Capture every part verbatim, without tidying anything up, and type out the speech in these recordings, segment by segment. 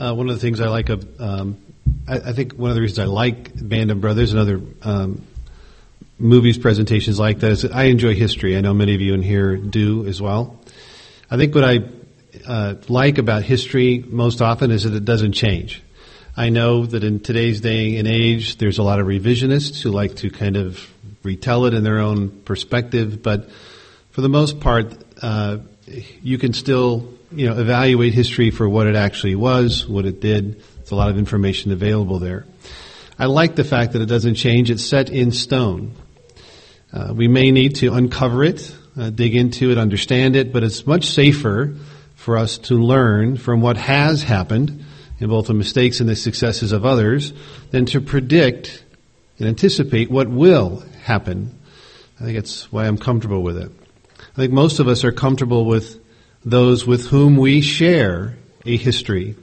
uh, one of the things I like of, um, I, I think one of the reasons I like Band of Brothers and other um, movies presentations like that is that I enjoy history. I know many of you in here do as well. I think what I uh, like about history most often is that it doesn't change. I know that in today's day and age, there's a lot of revisionists who like to kind of retell it in their own perspective, but for the most part, uh, you can still, you know, evaluate history for what it actually was, what it did. There's a lot of information available there. I like the fact that it doesn't change. It's set in stone. Uh, we may need to uncover it, uh, dig into it, understand it, but it's much safer for us to learn from what has happened in both the mistakes and the successes of others than to predict and anticipate what will happen. I think that's why I'm comfortable with it. I think most of us are comfortable with those with whom we share a history.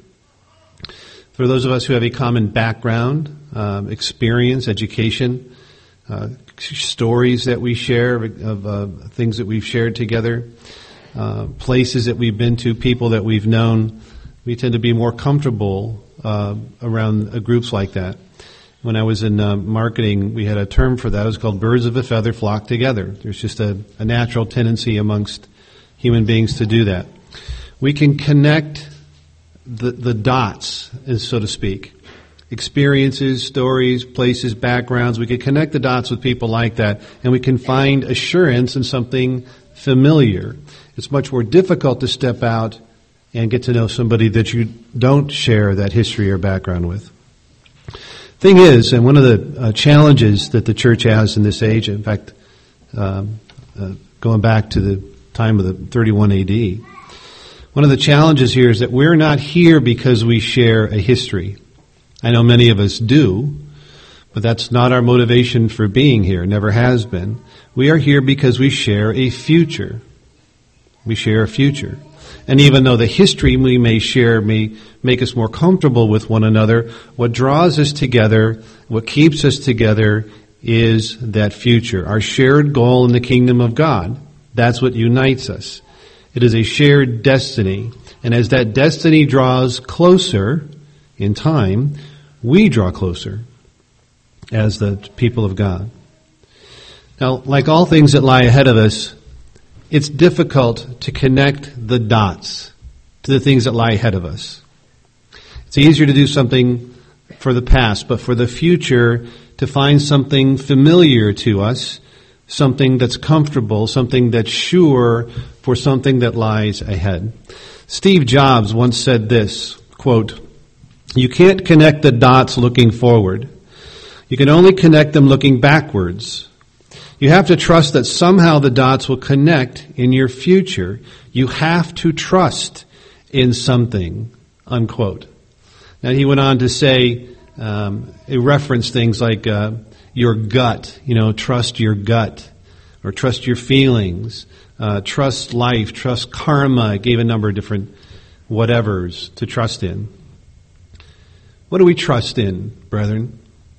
For those of us who have a common background, um, experience, education, uh, stories that we share of uh, things that we've shared together, uh, places that we've been to, people that we've known, we tend to be more comfortable uh, around uh, groups like that. When I was in uh, marketing, we had a term for that. It was called birds of a feather flock together. There's just a, a natural tendency amongst human beings to do that. We can connect the, the dots, so to speak. Experiences, stories, places, backgrounds. We can connect the dots with people like that, and we can find assurance in something familiar. It's much more difficult to step out and get to know somebody that you don't share that history or background with. Thing is, and one of the uh, challenges that the church has in this age, in fact, um, uh, going back to the time of the thirty-one A D, one of the challenges here is that we're not here because we share a history. I know many of us do, but that's not our motivation for being here, never has been. We are here because we share a future. We share a future. And even though the history we may share may make us more comfortable with one another, what draws us together, what keeps us together is that future, our shared goal in the kingdom of God. That's what unites us. It is a shared destiny. And as that destiny draws closer in time, we draw closer as the people of God. Now, like all things that lie ahead of us, it's difficult to connect the dots to the things that lie ahead of us. It's easier to do something for the past, but for the future, to find something familiar to us, something that's comfortable, something that's sure for something that lies ahead. Steve Jobs once said this, quote, "You can't connect the dots looking forward. You can only connect them looking backwards. You have to trust that somehow the dots will connect in your future. You have to trust in something," unquote. Now he went on to say, um, he referenced things like uh, your gut, you know, trust your gut, or trust your feelings, uh, trust life, trust karma. It gave a number of different whatevers to trust in. What do we trust in, brethren?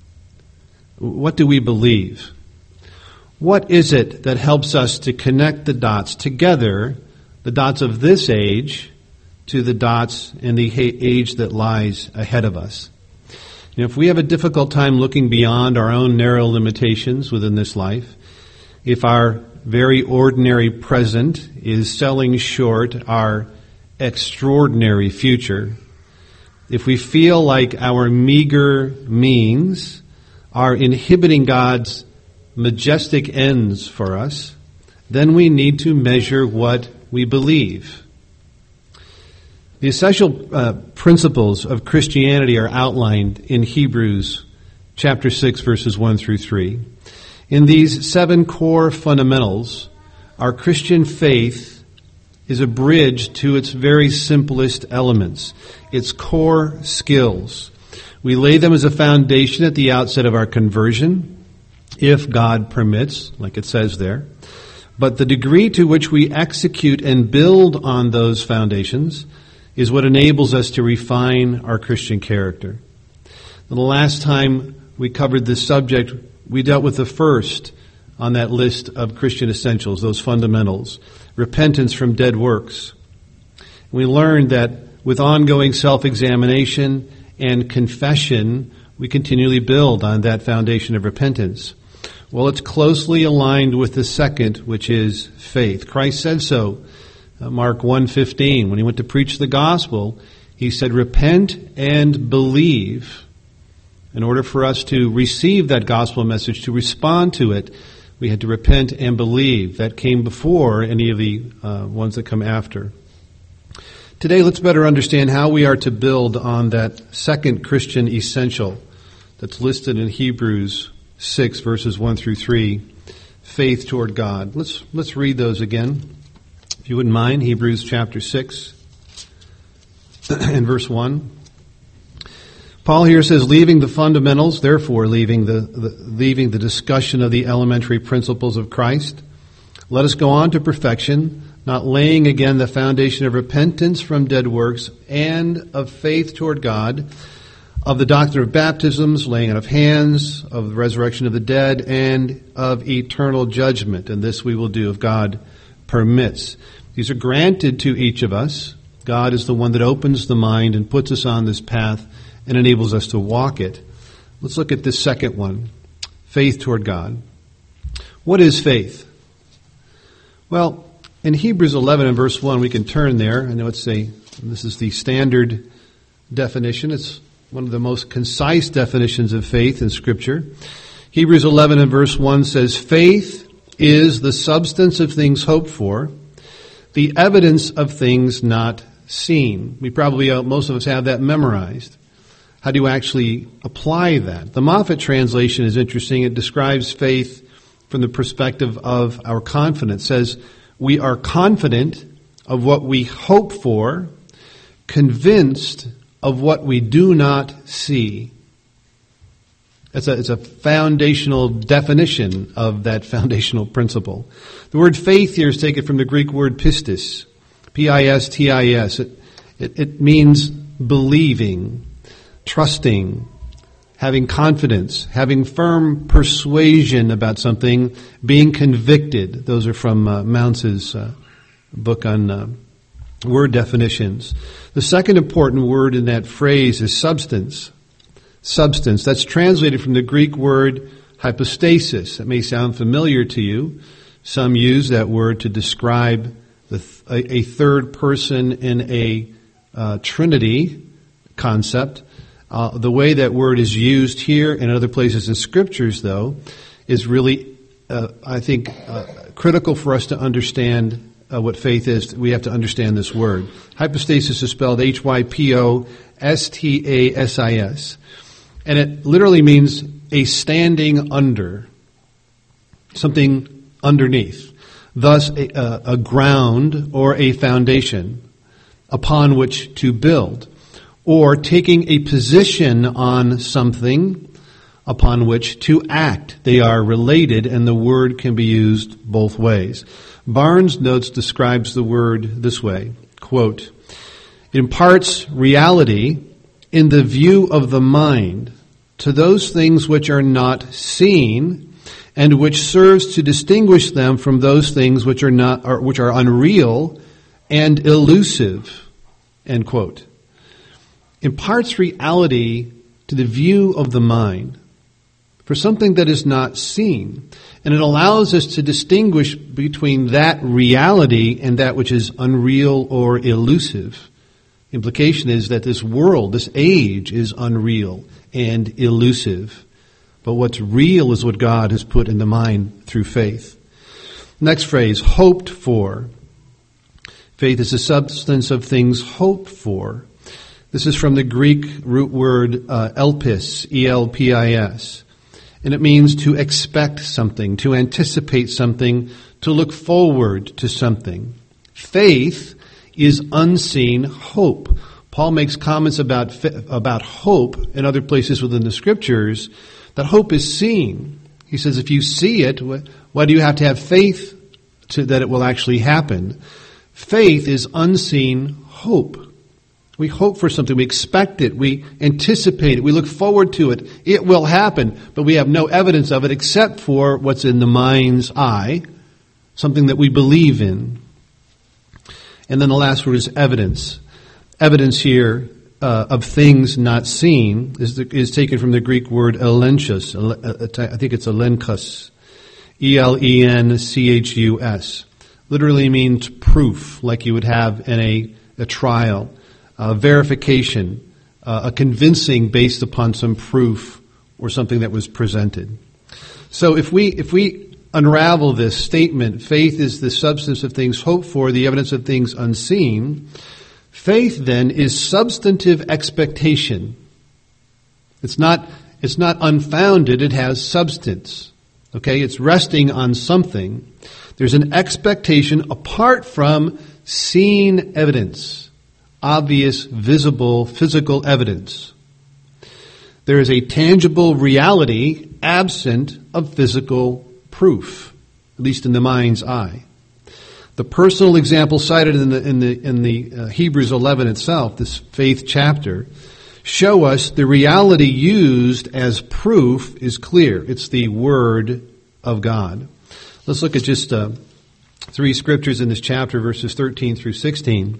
What do we believe? What is it that helps us to connect the dots together, the dots of this age, to the dots in the age that lies ahead of us? And if we have a difficult time looking beyond our own narrow limitations within this life, if our very ordinary present is selling short our extraordinary future, if we feel like our meager means are inhibiting God's majestic ends for us, then we need to measure what we believe. The essential uh, principles of Christianity are outlined in Hebrews chapter six, verses one through three. In these seven core fundamentals, our Christian faith is a bridge to its very simplest elements, its core skills. We lay them as a foundation at the outset of our conversion, if God permits, like it says there. But the degree to which we execute and build on those foundations is what enables us to refine our Christian character. The last time we covered this subject, we dealt with the first on that list of Christian essentials, those fundamentals, repentance from dead works. We learned that with ongoing self-examination and confession, we continually build on that foundation of repentance. Well, it's closely aligned with the second, which is faith. Christ said so. Uh, Mark one fifteen, when he went to preach the gospel, he said, repent and believe. In order for us to receive that gospel message, to respond to it, we had to repent and believe. That came before any of the uh, ones that come after. Today, let's better understand how we are to build on that second Christian essential that's listed in Hebrews six, verses one through three, faith toward God. Let's let's read those again, if you wouldn't mind. Hebrews chapter six and verse one. Paul here says, leaving the fundamentals, therefore leaving the, the leaving the discussion of the elementary principles of Christ, let us go on to perfection, not laying again the foundation of repentance from dead works and of faith toward God, of the doctrine of baptisms, laying on of hands, of the resurrection of the dead, and of eternal judgment. And this we will do if God permits. These are granted to each of us. God is the one that opens the mind and puts us on this path and enables us to walk it. Let's look at this second one, faith toward God. What is faith? Well, in Hebrews eleven and verse one, we can turn there. I know it's a, this is the standard definition. It's one of the most concise definitions of faith in Scripture. Hebrews eleven and verse one says, faith is the substance of things hoped for, the evidence of things not seen. We probably, uh, most of us have that memorized. How do you actually apply that? The Moffat translation is interesting. It describes faith from the perspective of our confidence. It says, we are confident of what we hope for, convinced of what we do not see. It's a, it's a foundational definition of that foundational principle. The word faith here is taken from the Greek word pistis, P I S T I S. It, it, it means believing, trusting, having confidence, having firm persuasion about something, being convicted. Those are from uh, Mounce's uh, book on uh, word definitions. The second important word in that phrase is substance. Substance. That's translated from the Greek word hypostasis. It may sound familiar to you. Some use that word to describe the th- a, a third person in a uh, Trinity concept. Uh, the way that word is used here and other places in Scriptures, though, is really, uh, I think, uh, critical for us to understand uh, what faith is. We have to understand this word. Hypostasis is spelled H Y P O S T A S I S. And it literally means a standing under, something underneath. Thus, a, a ground or a foundation upon which to build, or taking a position on something upon which to act. They are related, and the word can be used both ways. Barnes Notes describes the word this way, quote, it imparts reality in the view of the mind to those things which are not seen, and which serves to distinguish them from those things which are not, or which are unreal and elusive, end quote. Imparts reality to the view of the mind for something that is not seen. And it allows us to distinguish between that reality and that which is unreal or elusive. Implication is that this world, this age, is unreal and elusive. But what's real is what God has put in the mind through faith. Next phrase, hoped for. Faith is the substance of things hoped for. This is from the Greek root word uh, elpis, E L P I S. And it means to expect something, to anticipate something, to look forward to something. Faith is unseen hope. Paul makes comments about about hope in other places within the Scriptures, that hope is seen. He says if you see it, why do you have to have faith to, that it will actually happen? Faith is unseen hope. We hope for something. We expect it. We anticipate it. We look forward to it. It will happen, but we have no evidence of it except for what's in the mind's eye, something that we believe in. And then the last word is evidence. evidence here uh, of things not seen is, the, is taken from the Greek word elenchus. I think it's elenchus. E L E N C H U S. Literally means proof, like you would have in a, a trial, uh, verification, uh, a convincing based upon some proof or something that was presented. So if we if we unravel this statement, faith is the substance of things hoped for, the evidence of things unseen. Faith then is substantive expectation. It's not it's not unfounded, it has substance. Okay, it's resting on something. There's an expectation apart from seen evidence, obvious, visible, physical evidence. There is a tangible reality absent of physical proof, at least in the mind's eye. The personal example cited in the in the in the uh, Hebrews eleven itself, this faith chapter, show us the reality used as proof is clear. It's the Word of God. Let's look at just uh, three scriptures in this chapter, verses thirteen through sixteen.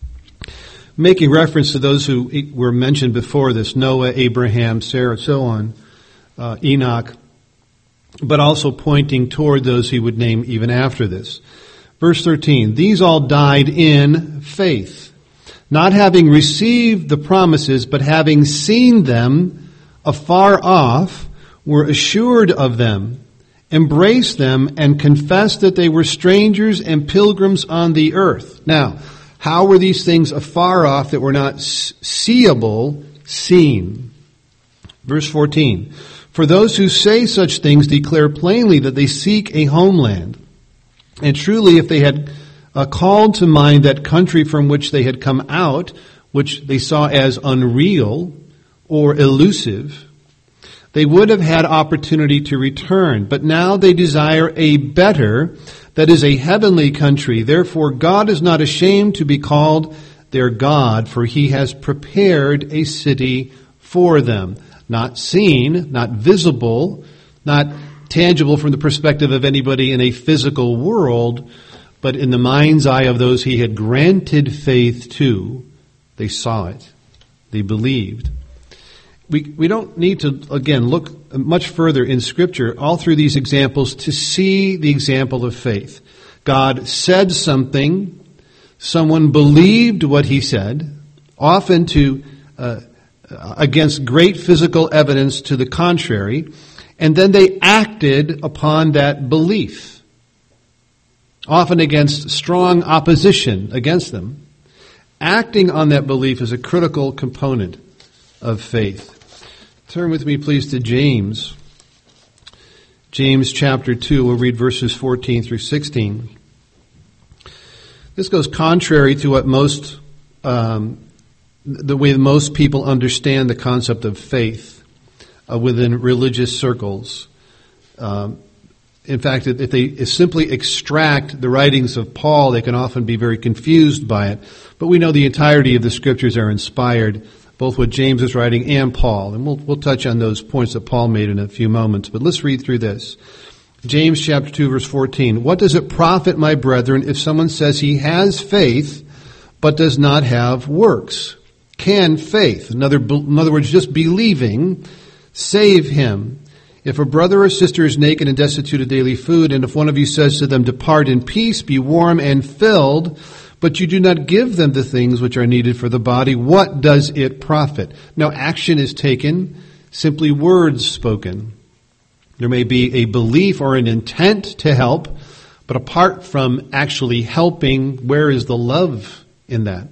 Making reference to those who were mentioned before this, Noah, Abraham, Sarah, so on, uh, Enoch, but also pointing toward those he would name even after this. Verse thirteen, these all died in faith, not having received the promises, but having seen them afar off, were assured of them, embraced them, and confessed that they were strangers and pilgrims on the earth. Now, how were these things afar off that were not seeable seen? Verse fourteen, for those who say such things declare plainly that they seek a homeland. And truly, if they had uh, called to mind that country from which they had come out, which they saw as unreal or elusive, they would have had opportunity to return. But now they desire a better, that is a heavenly country. Therefore, God is not ashamed to be called their God, for he has prepared a city for them. Not seen, not visible, not tangible from the perspective of anybody in a physical world, but in the mind's eye of those he had granted faith to. They saw it. They believed. We we don't need to, again, look much further in Scripture, all through these examples, to see the example of faith. God said something, someone believed what he said, often to uh, against great physical evidence to the contrary, and then they acted upon that belief, often against strong opposition against them. Acting on that belief is a critical component of faith. Turn with me, please, to James. James chapter two, we'll read verses fourteen through sixteen. This goes contrary to what most, um, the way most people understand the concept of faith uh, within religious circles. Um, in fact, if they simply extract the writings of Paul, they can often be very confused by it. But we know the entirety of the Scriptures are inspired, both what James is writing and Paul. And we'll, we'll touch on those points that Paul made in a few moments. But let's read through this. James chapter two, verse fourteen. What does it profit, my brethren, if someone says he has faith, but does not have works? Can faith, in other, in other words, just believing, save him? If a brother or sister is naked and destitute of daily food, and if one of you says to them, depart in peace, be warm and filled, but you do not give them the things which are needed for the body, what does it profit? Now, action is taken, simply words spoken. There may be a belief or an intent to help, but apart from actually helping, where is the love in that?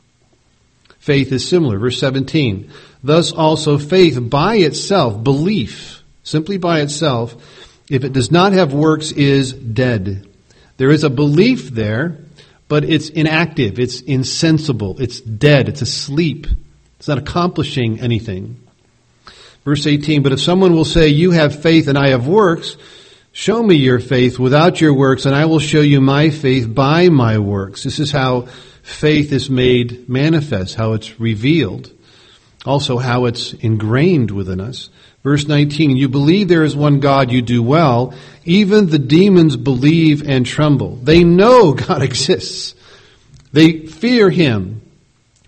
Faith is similar. Verse seventeen. Thus also faith by itself, belief, simply by itself, if it does not have works, is dead. There is a belief there, but it's inactive, it's insensible, it's dead, it's asleep. It's not accomplishing anything. Verse eighteen, but if someone will say, you have faith and I have works, show me your faith without your works, and I will show you my faith by my works. This is how faith is made manifest, how it's revealed, also how it's ingrained within us. Verse nineteen, you believe there is one God, you do well. Even the demons believe and tremble. They know God exists. They fear him.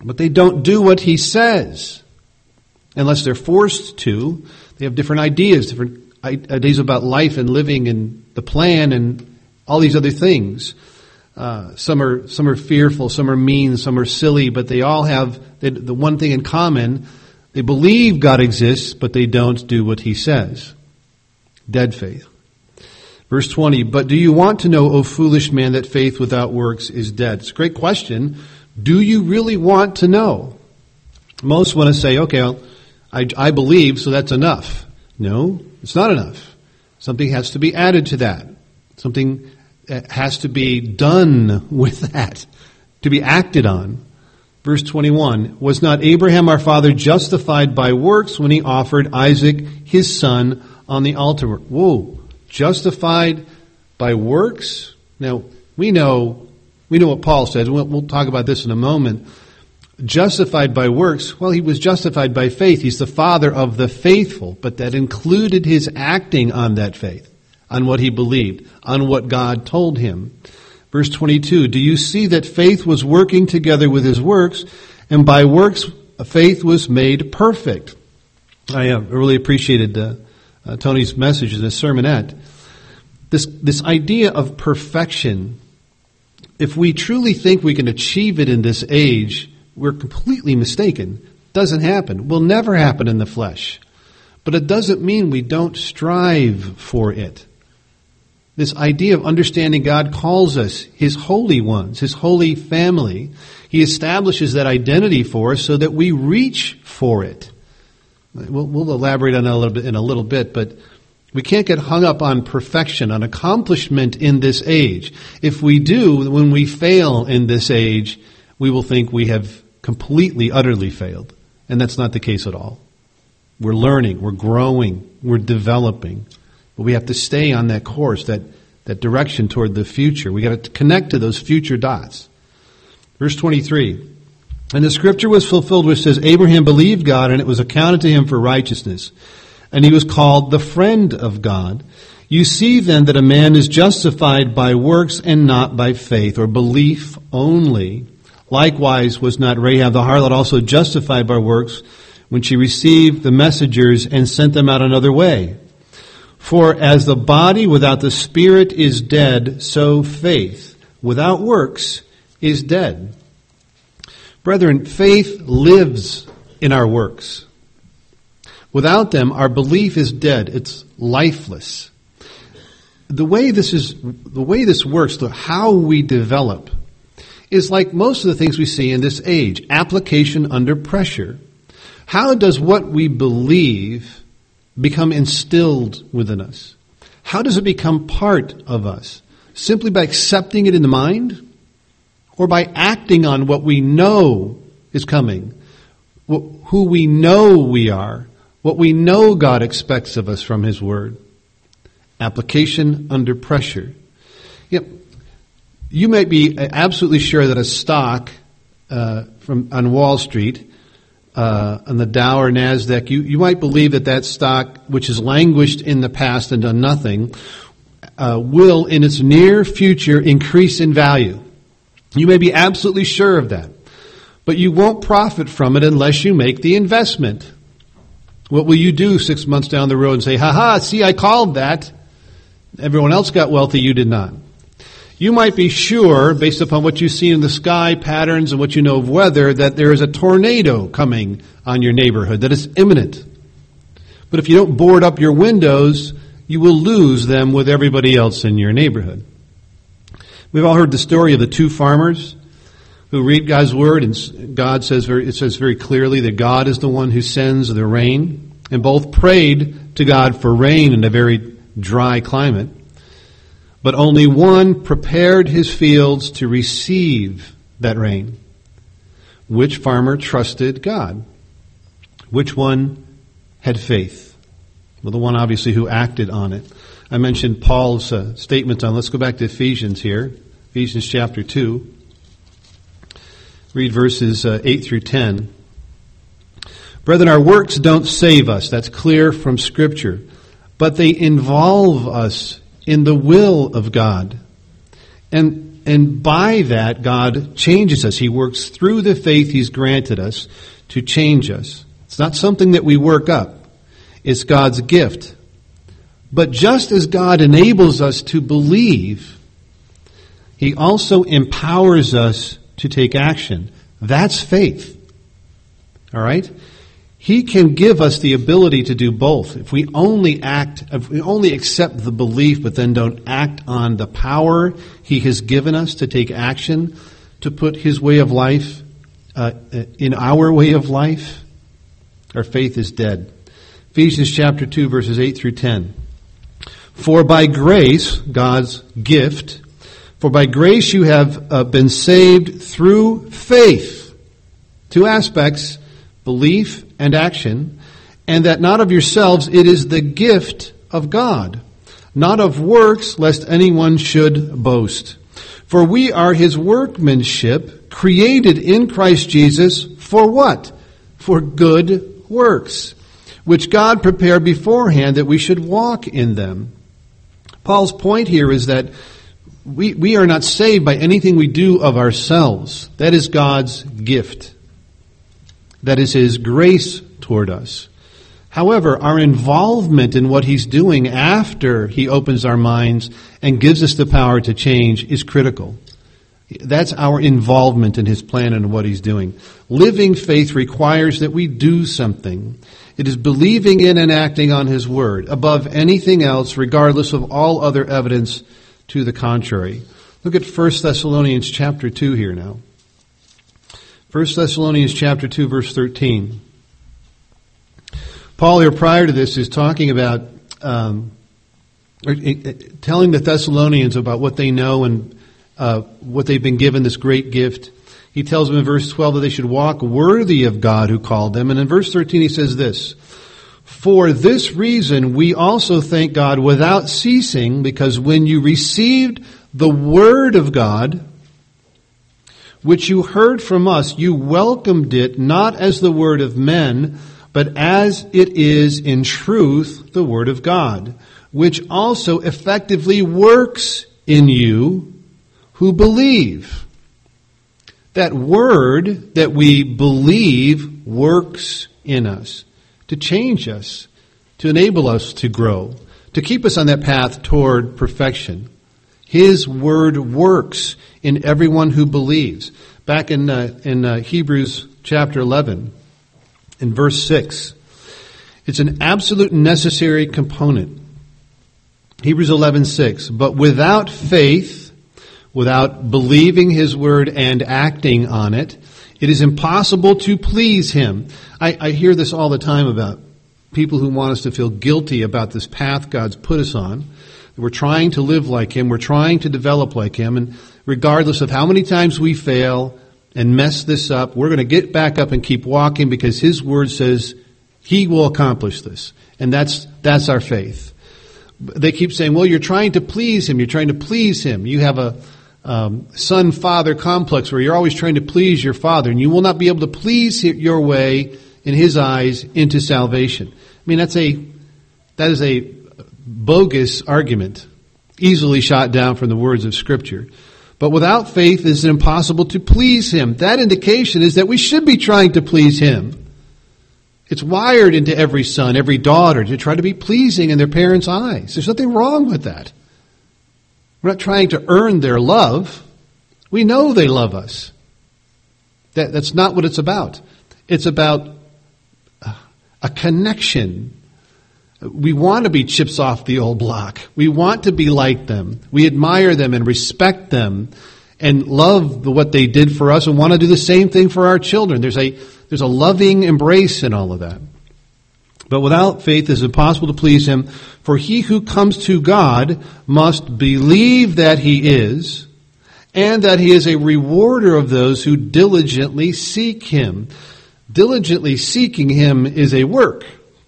but they don't do what he says unless they're forced to. They have different ideas, different ideas about life and living and the plan and all these other things. Uh, some are some are fearful, some are mean, some are silly, but they all have the, the one thing in common: they believe God exists, but they don't do what he says. Dead faith. Verse twenty, but do you want to know, O foolish man, that faith without works is dead? It's a great question. Do you really want to know? Most want to say, okay, well, I, I believe, so that's enough. No, it's not enough. Something has to be added to that. Something has to be done with that, to be acted on. Verse twenty-one, was not Abraham our father justified by works when he offered Isaac his son on the altar? Whoa, justified by works? Now, we know we know what Paul says. We'll, we'll talk about this in a moment. Justified by works, well, he was justified by faith. He's the father of the faithful, but that included his acting on that faith, on what he believed, on what God told him. Verse twenty-two, do you see that faith was working together with his works, and by works faith was made perfect? I uh, really appreciated uh, uh, Tony's message in this sermonette. This, this idea of perfection, if we truly think we can achieve it in this age, we're completely mistaken. Doesn't happen. Will never happen in the flesh. But it doesn't mean we don't strive for it. This idea of understanding God calls us His holy ones, His holy family. He establishes that identity for us so that we reach for it. We'll, we'll elaborate on that a little bit in a little bit, but we can't get hung up on perfection, on accomplishment in this age. If we do, when we fail in this age, we will think we have completely, utterly failed. And that's not the case at all. We're learning, we're growing, we're developing. But we have to stay on that course, that, that direction toward the future. We got to connect to those future dots. Verse twenty-three. And the scripture was fulfilled which says, Abraham believed God, and it was accounted to him for righteousness. And he was called the friend of God. You see then that a man is justified by works and not by faith, or belief only. Likewise was not Rahab the harlot also justified by works when she received the messengers and sent them out another way? For as the body without the spirit is dead, so faith without works is dead. Brethren, faith lives in our works. Without them, our belief is dead. It's lifeless. The way this is, the way this works, the how we develop, is like most of the things we see in this age. Application under pressure. How does what we believe become instilled within us? How does it become part of us? Simply by accepting it in the mind, or by acting on what we know is coming, who we know we are, what we know God expects of us from His Word? Application under pressure. Yep. You might be absolutely sure that a stock uh, from on Wall Street, uh, on the Dow or NASDAQ, you, you might believe that that stock, which has languished in the past and done nothing, uh, will in its near future increase in value. You may be absolutely sure of that. But you won't profit from it unless you make the investment. What will you do six months down the road and say, ha ha, see, I called that. Everyone else got wealthy, you did not. You might be sure, based upon what you see in the sky patterns and what you know of weather, that there is a tornado coming on your neighborhood, that it's imminent. But if you don't board up your windows, you will lose them with everybody else in your neighborhood. We've all heard the story of the two farmers who read God's Word, and God says very, it says very clearly that God is the one who sends the rain, and both prayed to God for rain in a very dry climate. But only one prepared his fields to receive that rain. Which farmer trusted God? Which one had faith? Well, the one obviously who acted on it. I mentioned Paul's uh, statement on, let's go back to Ephesians here. Ephesians chapter two. Read verses uh, eight through ten. Brethren, our works don't save us. That's clear from Scripture. But they involve us in the will of God. And and by that, God changes us. He works through the faith He's granted us to change us. It's not something that we work up. It's God's gift. But just as God enables us to believe, He also empowers us to take action. That's faith. All right? He can give us the ability to do both. If we only act, if we only accept the belief but then don't act on the power He has given us to take action, to put His way of life uh, in our way of life, our faith is dead. Ephesians chapter two, verses eight through ten. For by grace, God's gift, for by grace you have uh, been saved through faith. Two aspects, belief and action, and that not of yourselves, it is the gift of God, not of works, lest anyone should boast. For we are His workmanship, created in Christ Jesus, for what? For good works, which God prepared beforehand that we should walk in them. Paul's point here is that we, we are not saved by anything we do of ourselves. That is God's gift. That is His grace toward us. However, our involvement in what He's doing after He opens our minds and gives us the power to change is critical. That's our involvement in His plan and what He's doing. Living faith requires that we do something. It is believing in and acting on His Word above anything else, regardless of all other evidence to the contrary. Look at First Thessalonians chapter two here now. First Thessalonians chapter two, verse thirteen. Paul here prior to this is talking about, um, or, uh, telling the Thessalonians about what they know and uh, what they've been given, this great gift. He tells them in verse twelve that they should walk worthy of God who called them. And in verse thirteen he says this, for this reason we also thank God without ceasing, because when you received the word of God, which you heard from us, you welcomed it not as the word of men, but as it is in truth the word of God, which also effectively works in you who believe. That word that we believe works in us to change us, to enable us to grow, to keep us on that path toward perfection. His word works in everyone who believes. Back in uh, in uh, Hebrews chapter eleven, in verse six, it's an absolute necessary component. Hebrews eleven six. But without faith, without believing His word and acting on it, it is impossible to please Him. I, I hear this all the time about people who want us to feel guilty about this path God's put us on. We're trying to live like Him. We're trying to develop like Him. And regardless of how many times we fail and mess this up, we're going to get back up and keep walking because His word says He will accomplish this. And that's that's our faith. They keep saying, well, you're trying to please Him. You're trying to please Him. You have a um, son-father complex where you're always trying to please your father, and you will not be able to please your way in His eyes into salvation. I mean, that's a that is a bogus argument, easily shot down from the words of Scripture. But without faith, it is impossible to please Him. That indication is that we should be trying to please Him. It's wired into every son, every daughter, to try to be pleasing in their parents' eyes. There's nothing wrong with that. We're not trying to earn their love. We know they love us. That, that's not what it's about. It's about a connection. We want to be chips off the old block. We want to be like them. We admire them and respect them and love what they did for us and want to do the same thing for our children. There's a there's a loving embrace in all of that. But without faith it is impossible to please Him, for he who comes to God must believe that He is, and that He is a rewarder of those who diligently seek Him. Diligently seeking Him is a work.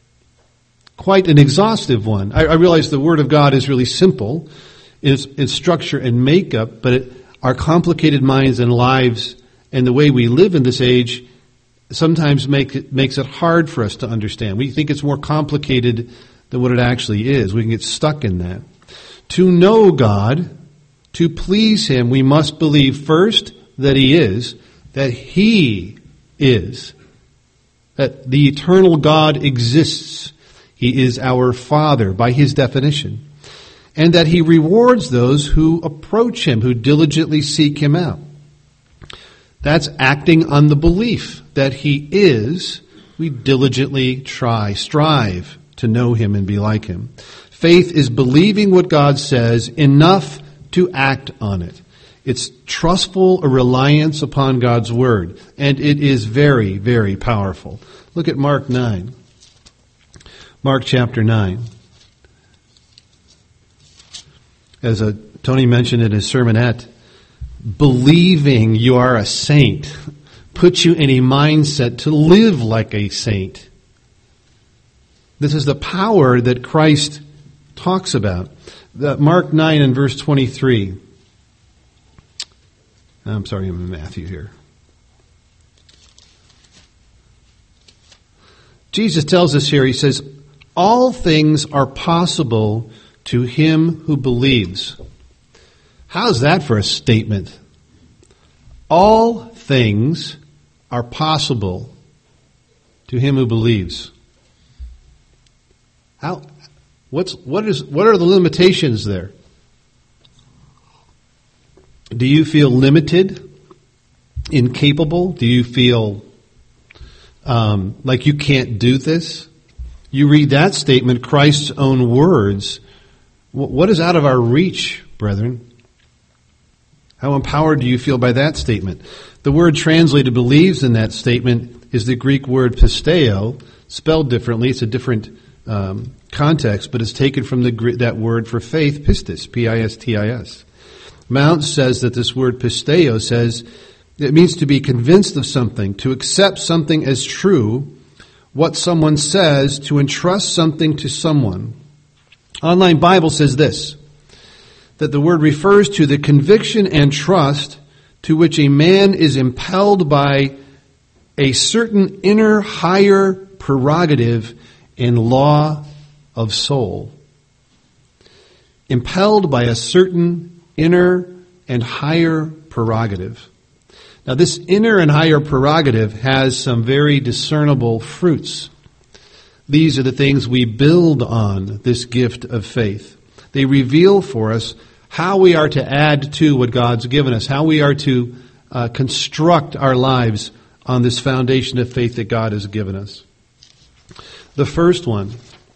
Quite an exhaustive one. I, I realize the Word of God is really simple in its, its structure and makeup, but it, our complicated minds and lives and the way we live in this age sometimes make it, makes it hard for us to understand. We think it's more complicated than what it actually is. We can get stuck in that. To know God, To please him, we must believe first that he is, that he is, that the eternal God exists. He is our Father by his definition, and that he rewards those who approach him, who diligently seek him out. That's acting on the belief that he is. We diligently try, strive to know him and be like him. Faith is believing what God says enough to act on it. It's trustful, a reliance upon God's word, and it is very, very powerful. Look at Mark nine. Mark chapter nine. As a, Tony mentioned in his sermonette, believing you are a saint puts you in a mindset to live like a saint. This is the power that Christ talks about. The Mark nine and verse twenty-three. I'm sorry, I'm in Matthew here. Jesus tells us here, he says, all things are possible to him who believes. How's that for a statement? All things are possible to him who believes. How? What's what is what are the limitations there? Do you feel limited, incapable? Do you feel um, like you can't do this? You read that statement, Christ's own words. What is out of our reach, brethren? How empowered do you feel by that statement? The word translated believes in that statement is the Greek word pisteo, spelled differently. It's a different um, context, but it's taken from the that word for faith, pistis, P I S T I S. Mounce says that this word pisteo says it means to be convinced of something, to accept something as true, what someone says, to entrust something to someone. Online Bible says this, that the word refers to the conviction and trust to which a man is impelled by a certain inner higher prerogative in law of soul. Impelled by a certain inner and higher prerogative. Now, this inner and higher prerogative has some very discernible fruits. These are the things we build on this gift of faith. They reveal for us how we are to add to what God's given us, how we are to uh, construct our lives on this foundation of faith that God has given us. The first one,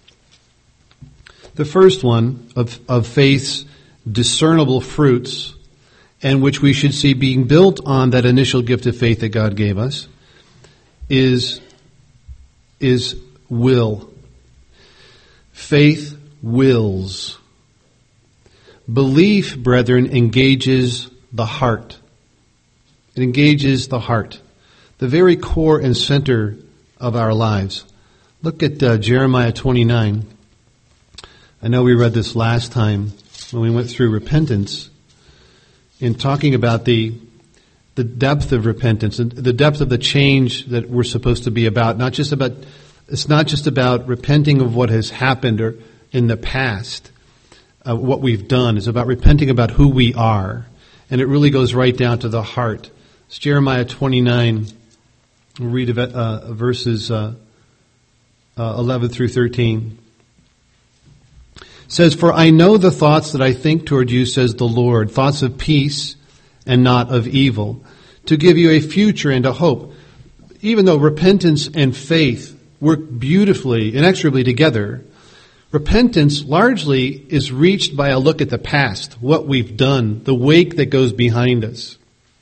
the first one of, of faith's discernible fruits, and which we should see being built on that initial gift of faith that God gave us, is, is will. Faith wills. Belief, brethren, engages the heart. It engages the heart, the very core and center of our lives. Look at uh, Jeremiah twenty-nine. I know we read this last time when we went through repentance, in talking about the the depth of repentance and the depth of the change that we're supposed to be about. Not just about it's not just about repenting of what has happened or in the past, uh, what we've done. It's about repenting about who we are, and it really goes right down to the heart. It's Jeremiah twenty-nine. We'll read uh, verses uh, uh, eleven through thirteen. It says, "For I know the thoughts that I think toward you, says the Lord, thoughts of peace and not of evil, to give you a future and a hope." Even though repentance and faith work beautifully, inexorably together, repentance largely is reached by a look at the past, what we've done, the wake that goes behind us.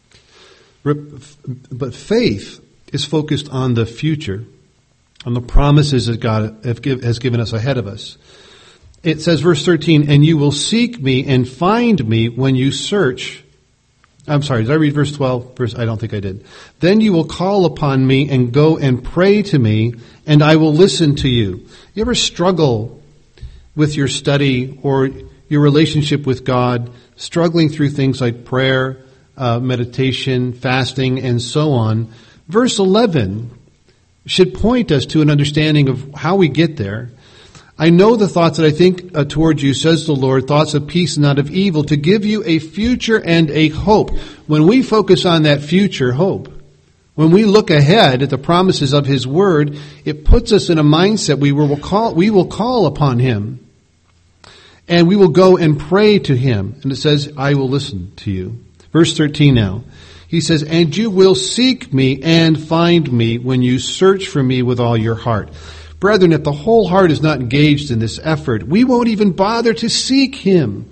But faith is focused on the future, on the promises that God has given us ahead of us. It says, verse thirteen, "And you will seek me and find me when you search." I'm sorry, did I read verse twelve? Verse, I don't think I did. "Then you will call upon me and go and pray to me, and I will listen to you." You ever struggle with your study or your relationship with God, struggling through things like prayer, uh, meditation, fasting, and so on? Verse eleven should point us to an understanding of how we get there. I know the thoughts that I think uh, toward you, says the Lord, thoughts of peace and not of evil, to give you a future and a hope. When we focus on that future hope, when we look ahead at the promises of His Word, it puts us in a mindset we will call, we will call upon Him. And we will go and pray to Him. And it says, I will listen to you. Verse thirteen now. He says, and you will seek me and find me when you search for me with all your heart. Brethren, if the whole heart is not engaged in this effort, we won't even bother to seek Him,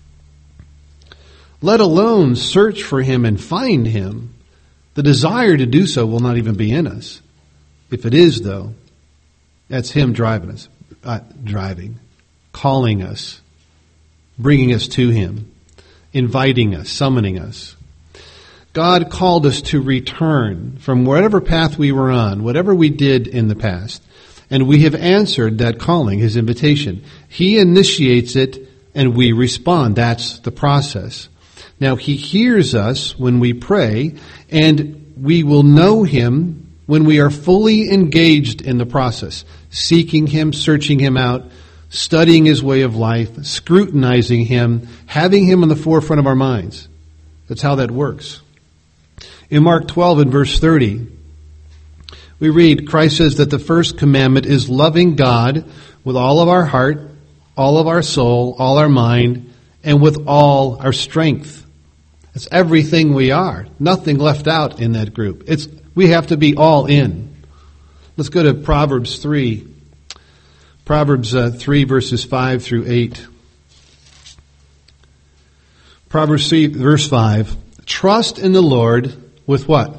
let alone search for Him and find Him. The desire to do so will not even be in us. If it is, though, that's Him driving us, uh, driving, calling us, bringing us to Him, inviting us, summoning us. God called us to return from whatever path we were on, whatever we did in the past. And we have answered that calling, His invitation. He initiates it and we respond. That's the process. Now, He hears us when we pray, and we will know Him when we are fully engaged in the process, seeking Him, searching Him out, studying His way of life, scrutinizing Him, having Him on the forefront of our minds. That's how that works. In Mark twelve and verse thirty, we read, Christ says that the first commandment is loving God with all of our heart, all of our soul, all our mind, and with all our strength. That's everything we are. Nothing left out in that group. It's we have to be all in. Let's go to Proverbs three. Proverbs uh, three verses five through eight. Proverbs three verse five. Trust in the Lord with what?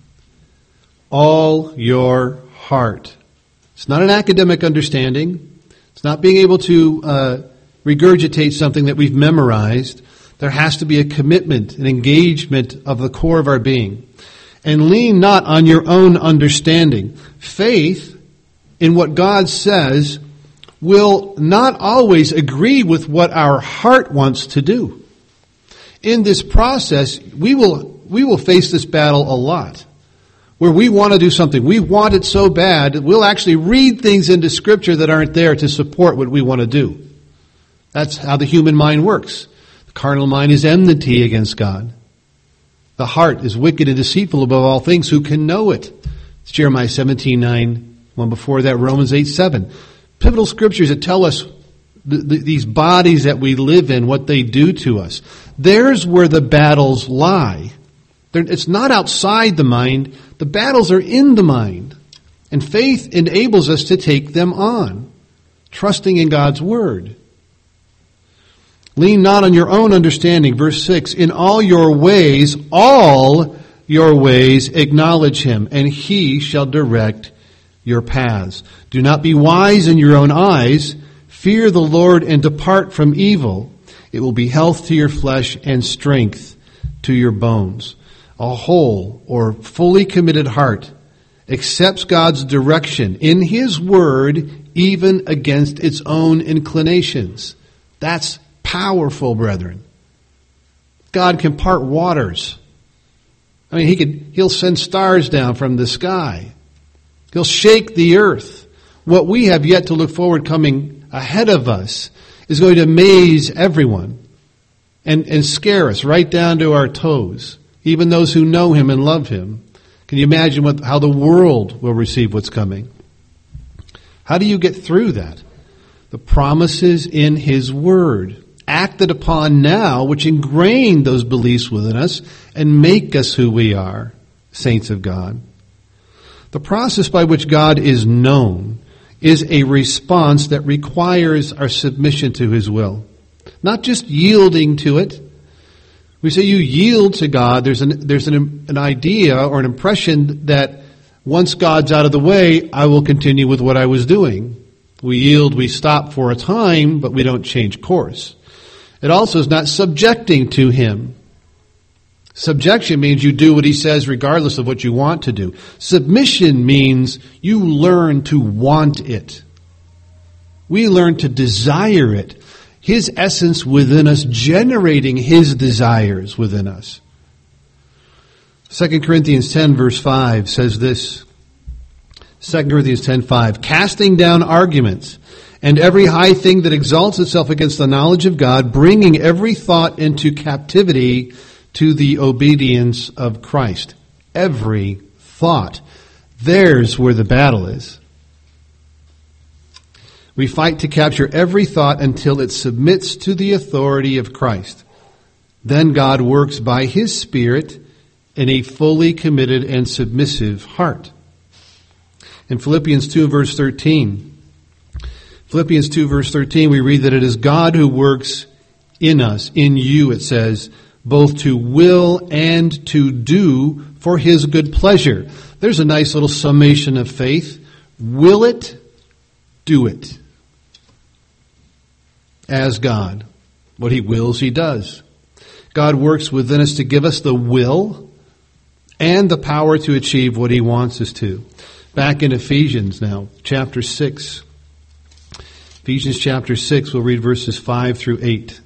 All your heart. It's not an academic understanding. It's not being able to uh, regurgitate something that we've memorized. There has to be a commitment, an engagement of the core of our being. And lean not on your own understanding. Faith in what God says will not always agree with what our heart wants to do. In this process, we will we will face this battle a lot. Where we want to do something, we want it so bad, that we'll actually read things into Scripture that aren't there to support what we want to do. That's how the human mind works. The carnal mind is enmity against God. The heart is wicked and deceitful above all things. Who can know it? It's Jeremiah seventeen nine. One before that, Romans eight seven. Pivotal scriptures that tell us th- th- these bodies that we live in, what they do to us. There's where the battles lie. They're, it's not outside the mind. The battles are in the mind. And faith enables us to take them on, trusting in God's Word. Lean not on your own understanding. Verse six, in all your ways, all your ways acknowledge Him, and He shall direct your paths. Do not be wise in your own eyes. Fear the Lord and depart from evil. It will be health to your flesh and strength to your bones. A whole or fully committed heart accepts God's direction in His Word, even against its own inclinations. That's powerful, brethren. God can part waters. I mean, He could, He'll send stars down from the sky. He'll shake the earth. What we have yet to look forward coming ahead of us is going to amaze everyone and, and scare us right down to our toes. Even those who know Him and love Him. Can you imagine what, how the world will receive what's coming? How do you get through that? The promises in His Word, acted upon now, which ingrain those beliefs within us and make us who we are, saints of God. The process by which God is known is a response that requires our submission to His will. Not just yielding to it. We say you yield to God, there's an there's an, an idea or an impression that once God's out of the way, I will continue with what I was doing. We yield, we stop for a time, but we don't change course. It also is not subjecting to Him. Subjection means you do what He says regardless of what you want to do. Submission means you learn to want it. We learn to desire it. His essence within us, generating His desires within us. Second Corinthians ten verse five says this. Second Corinthians ten five, casting down arguments and every high thing that exalts itself against the knowledge of God, bringing every thought into captivity to the obedience of Christ. Every thought. There's where the battle is. We fight to capture every thought until it submits to the authority of Christ. Then God works by His Spirit in a fully committed and submissive heart. In Philippians two verse thirteen, Philippians two verse thirteen, we read that it is God who works in us, in you, it says, both to will and to do for His good pleasure. There's a nice little summation of faith. Will it, do it. As God. What He wills, He does. God works within us to give us the will and the power to achieve what He wants us to. Back in Ephesians now, chapter six. Ephesians chapter six, we'll read verses five through eight.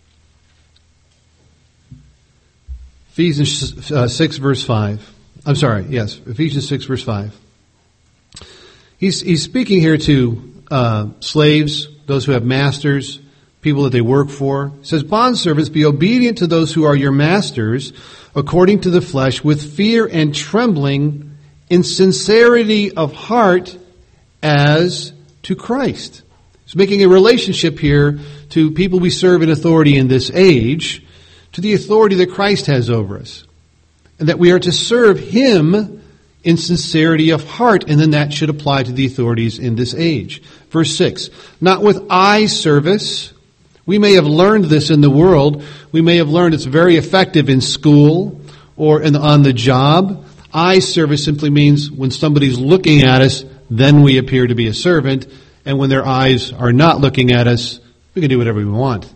Ephesians uh, six verse five. I'm sorry, yes, Ephesians six verse five. He's, he's speaking here to uh, slaves, those who have masters, people that they work for. He says, bondservants, be obedient to those who are your masters, according to the flesh, with fear and trembling, in sincerity of heart, as to Christ. He's making a relationship here to people we serve in authority in this age, to the authority that Christ has over us. And that we are to serve Him in sincerity of heart, and then that should apply to the authorities in this age. Verse six, not with eye service. We may have learned this in the world. We may have learned it's very effective in school or in, on the job. Eye service simply means when somebody's looking at us, then we appear to be a servant. And when their eyes are not looking at us, we can do whatever we want.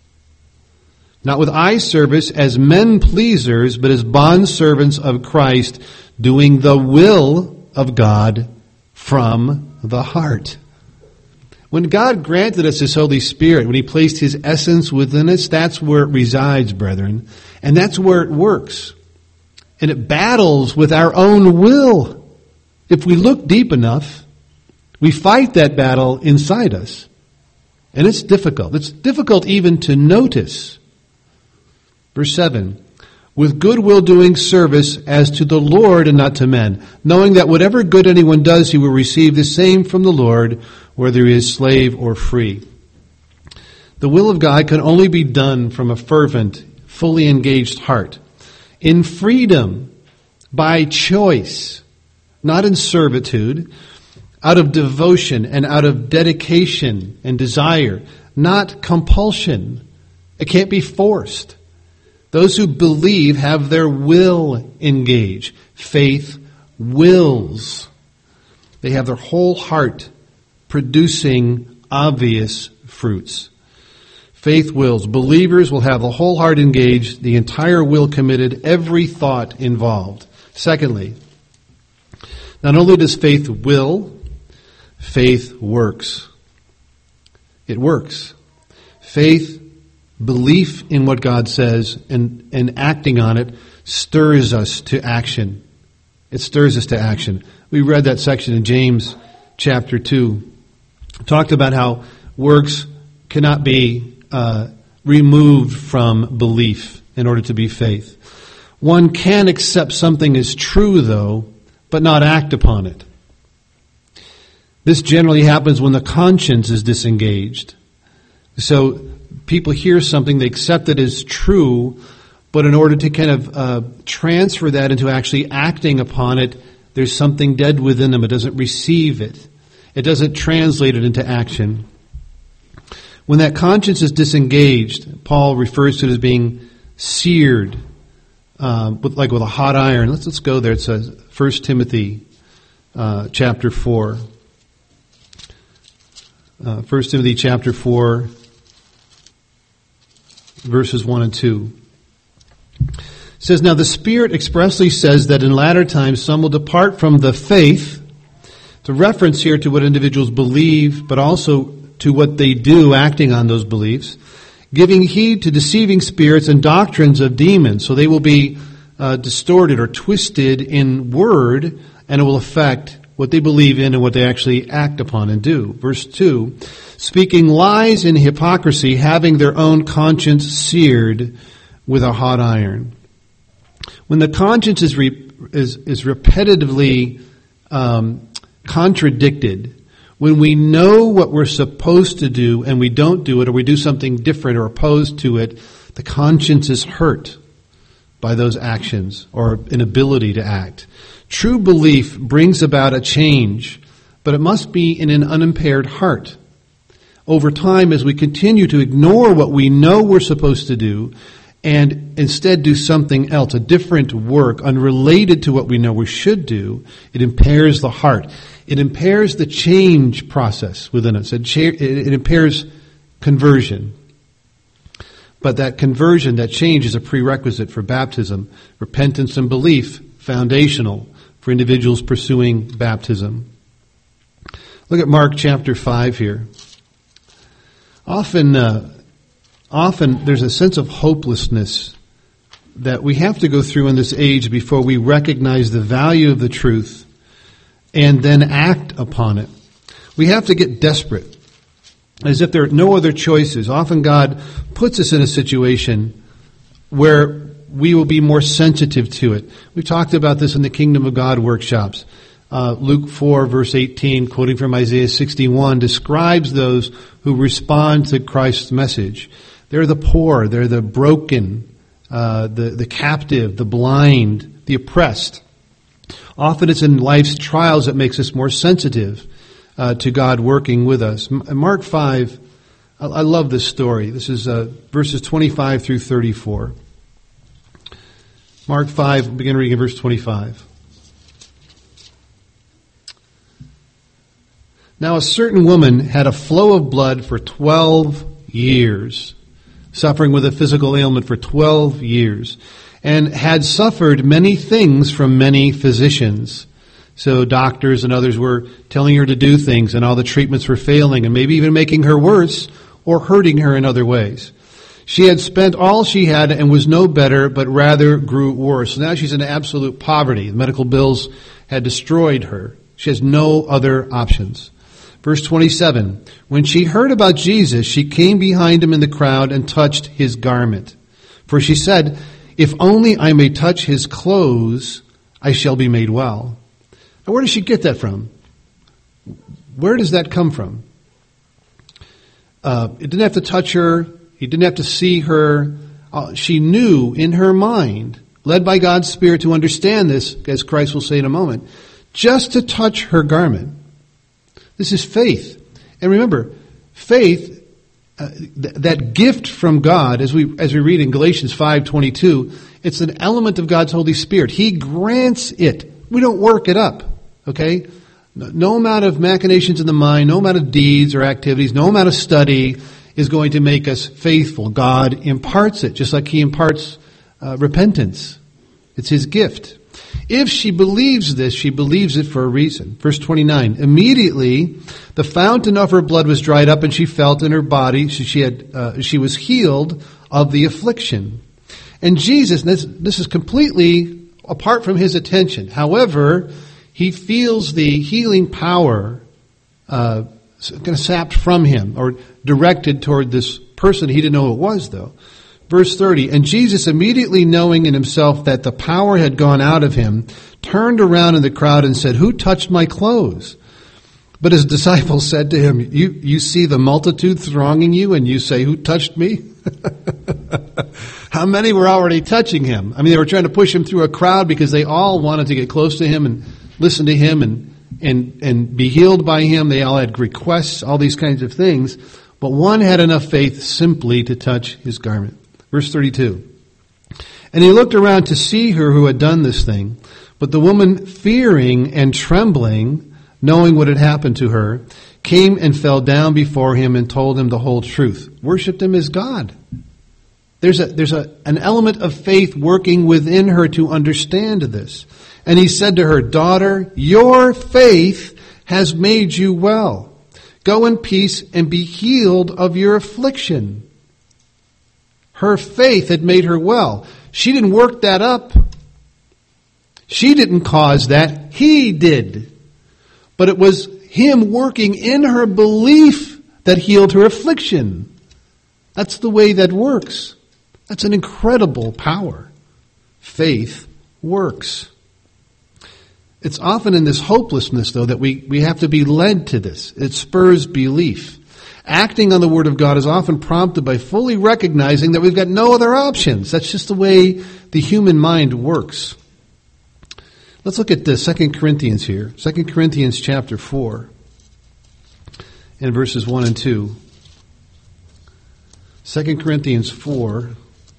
Not with eye service as men pleasers, but as bondservants of Christ, doing the will of God from the heart. When God granted us His Holy Spirit, when He placed His essence within us, that's where it resides, brethren. And that's where it works. And it battles with our own will. If we look deep enough, we fight that battle inside us. And it's difficult. It's difficult even to notice. Verse seven, with goodwill doing service as to the Lord and not to men, knowing that whatever good anyone does, he will receive the same from the Lord, whether he is slave or free. The will of God can only be done from a fervent, fully engaged heart, in freedom, by choice, not in servitude, out of devotion and out of dedication and desire, not compulsion. It can't be forced. Those who believe have their will engaged. Faith wills. They have their whole heart producing obvious fruits. Faith wills. Believers will have the whole heart engaged, the entire will committed, every thought involved. Secondly, not only does faith will, faith works. It works. Faith, belief in what God says and, and acting on it stirs us to action. It stirs us to action. We read that section in James chapter two. Talked about how works cannot be uh, removed from belief in order to be faith. One can accept something as true, though, but not act upon it. This generally happens when the conscience is disengaged. So people hear something, they accept it as true, but in order to kind of uh, transfer that into actually acting upon it, there's something dead within them. It doesn't receive it. It doesn't translate it into action. When that conscience is disengaged, Paul refers to it as being seared, um, with, like with a hot iron. Let's let's go there. It says First Timothy uh, chapter four. Uh, First Timothy chapter four, verses one and two. It says, now the Spirit expressly says that in latter times some will depart from the faith. It's a reference here to what individuals believe, but also to what they do, acting on those beliefs, giving heed to deceiving spirits and doctrines of demons. So they will be uh, distorted or twisted in word, and it will affect what they believe in and what they actually act upon and do. Verse two, speaking lies in hypocrisy, having their own conscience seared with a hot iron. When the conscience is re, is, is repetitively um, contradicted, when we know what we're supposed to do and we don't do it, or we do something different or opposed to it, the conscience is hurt by those actions or inability to act. True belief brings about a change, but it must be in an unimpaired heart. Over time, as we continue to ignore what we know we're supposed to do and instead do something else, a different work unrelated to what we know we should do, it impairs the heart. It impairs the change process within us. It, cha- it impairs conversion. But that conversion, that change, is a prerequisite for baptism. Repentance and belief, foundational for individuals pursuing baptism. Look at Mark chapter five here. Often, uh, often there's a sense of hopelessness that we have to go through in this age before we recognize the value of the truth and then act upon it. We have to get desperate, as if there are no other choices. Often God puts us in a situation where we will be more sensitive to it. We've talked about this in the Kingdom of God workshops. Uh, Luke four, verse eighteen, quoting from Isaiah sixty-one, describes those who respond to Christ's message. They're the poor, they're the broken, uh, the, the captive, the blind, the oppressed. Often it's in life's trials that makes us more sensitive uh, to God working with us. Mark five, I, I love this story. This is uh, verses twenty-five through thirty-four. Mark five, begin reading in verse twenty-five. Now a certain woman had a flow of blood for twelve years, suffering with a physical ailment for twelve years, and had suffered many things from many physicians. So doctors and others were telling her to do things, and all the treatments were failing, and maybe even making her worse or hurting her in other ways. She had spent all she had and was no better, but rather grew worse. So now she's in absolute poverty. The medical bills had destroyed her. She has no other options. Verse twenty-seven, when she heard about Jesus, she came behind him in the crowd and touched his garment. For she said, if only I may touch his clothes, I shall be made well. Now where does she get that from? Where does that come from? Uh, it didn't have to touch her. He didn't have to see her. Uh, she knew in her mind, led by God's Spirit to understand this, as Christ will say in a moment, just to touch her garment. This is faith. And remember, faith, uh, th- that gift from God, as we as we read in Galatians five twenty-two, it's an element of God's Holy Spirit. He grants it. We don't work it up. Okay? No, no amount of machinations in the mind, no amount of deeds or activities, no amount of study is going to make us faithful. God imparts it, just like he imparts uh, repentance. It's his gift. If she believes this, she believes it for a reason. Verse twenty-nine, immediately the fountain of her blood was dried up, and she felt in her body, she, she, had, uh, she was healed of the affliction. And Jesus, this, this is completely apart from his attention. However, he feels the healing power uh, kind of sapped from him or directed toward this person. He didn't know who it was, though. Verse thirty, and Jesus, immediately knowing in himself that the power had gone out of him, turned around in the crowd and said, who touched my clothes? But his disciples said to him, you, you see the multitude thronging you, and you say, who touched me? How many were already touching him? I mean, they were trying to push him through a crowd because they all wanted to get close to him and listen to him and, and, and be healed by him. They all had requests, all these kinds of things. But one had enough faith simply to touch his garment. Verse thirty-two. And he looked around to see her who had done this thing. But the woman, fearing and trembling, knowing what had happened to her, came and fell down before him and told him the whole truth. Worshipped him as God. There's a, there's a, an element of faith working within her to understand this. And he said to her, daughter, your faith has made you well. Go in peace and be healed of your affliction. Her faith had made her well. She didn't work that up. She didn't cause that. He did. but it was him working in her belief that healed her affliction. That's the way that works. That's an incredible power. Faith works. It's often in this hopelessness, though, that we, we have to be led to this. It spurs belief. Acting on the Word of God is often prompted by fully recognizing that we've got no other options. That's just the way the human mind works. Let's look at this, Second Corinthians here. Second Corinthians chapter four and verses one and two. Second Corinthians four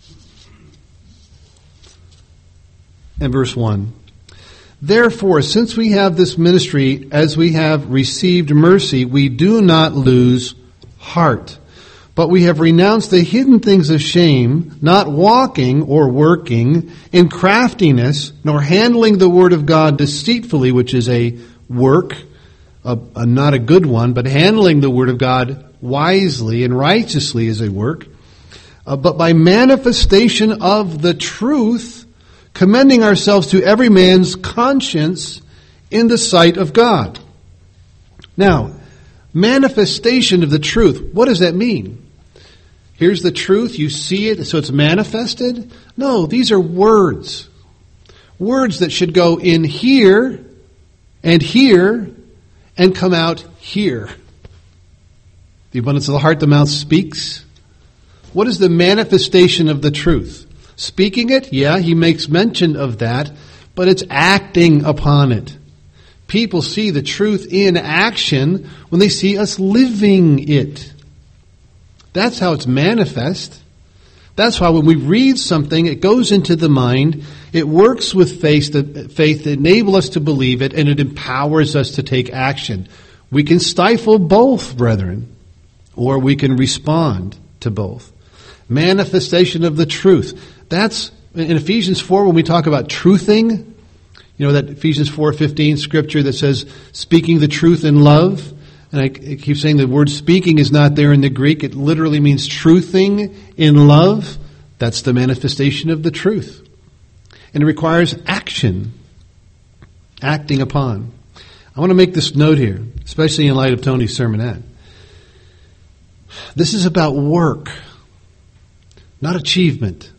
and verse one. Therefore, since we have this ministry, as we have received mercy, we do not lose heart. But we have renounced the hidden things of shame, not walking or working in craftiness, nor handling the word of God deceitfully, which is a work, a, a, not a good one, but handling the word of God wisely and righteously is a work. Uh, but by manifestation of the truth, commending ourselves to every man's conscience in the sight of God. Now, manifestation of the truth, what does that mean? Here's the truth, you see it, so it's manifested? No, these are words. Words that should go in here and here and come out here. The abundance of the heart, the mouth speaks. What is the manifestation of the truth? Speaking it, yeah, he makes mention of that, but it's acting upon it. People see the truth in action when they see us living it. That's how it's manifest. That's why when we read something, it goes into the mind, it works with faith to, faith to enable us to believe it, and it empowers us to take action. We can stifle both, brethren, or we can respond to both. Manifestation of the truth. That's in Ephesians four when we talk about truthing. You know that Ephesians four fifteen scripture that says speaking the truth in love. And I keep saying the word speaking is not there in the Greek. It literally means truthing in love. That's the manifestation of the truth. And it requires action. Acting upon. I want to make this note here, especially in light of Tony's sermonette. This is about work, not achievement.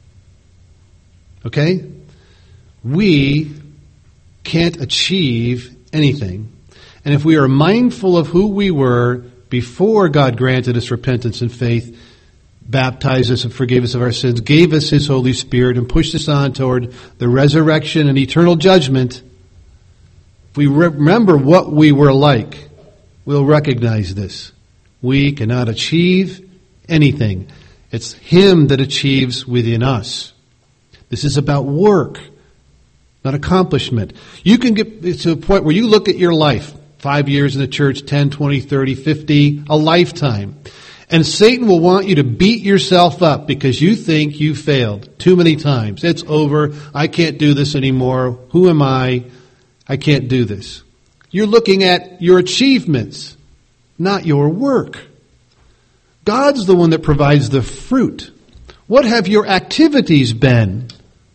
Okay? We can't achieve anything. And if we are mindful of who we were before God granted us repentance and faith, baptized us and forgave us of our sins, gave us His Holy Spirit, and pushed us on toward the resurrection and eternal judgment, if we remember what we were like, we'll recognize this. We cannot achieve anything. It's Him that achieves within us. This is about work, not accomplishment. You can get to a point where you look at your life, five years in the church, ten, twenty, thirty, fifty, a lifetime. And Satan will want you to beat yourself up because you think you failed too many times. It's over. I can't do this anymore. Who am I? I can't do this. You're looking at your achievements, not your work. God's the one that provides the fruit. What have your activities been?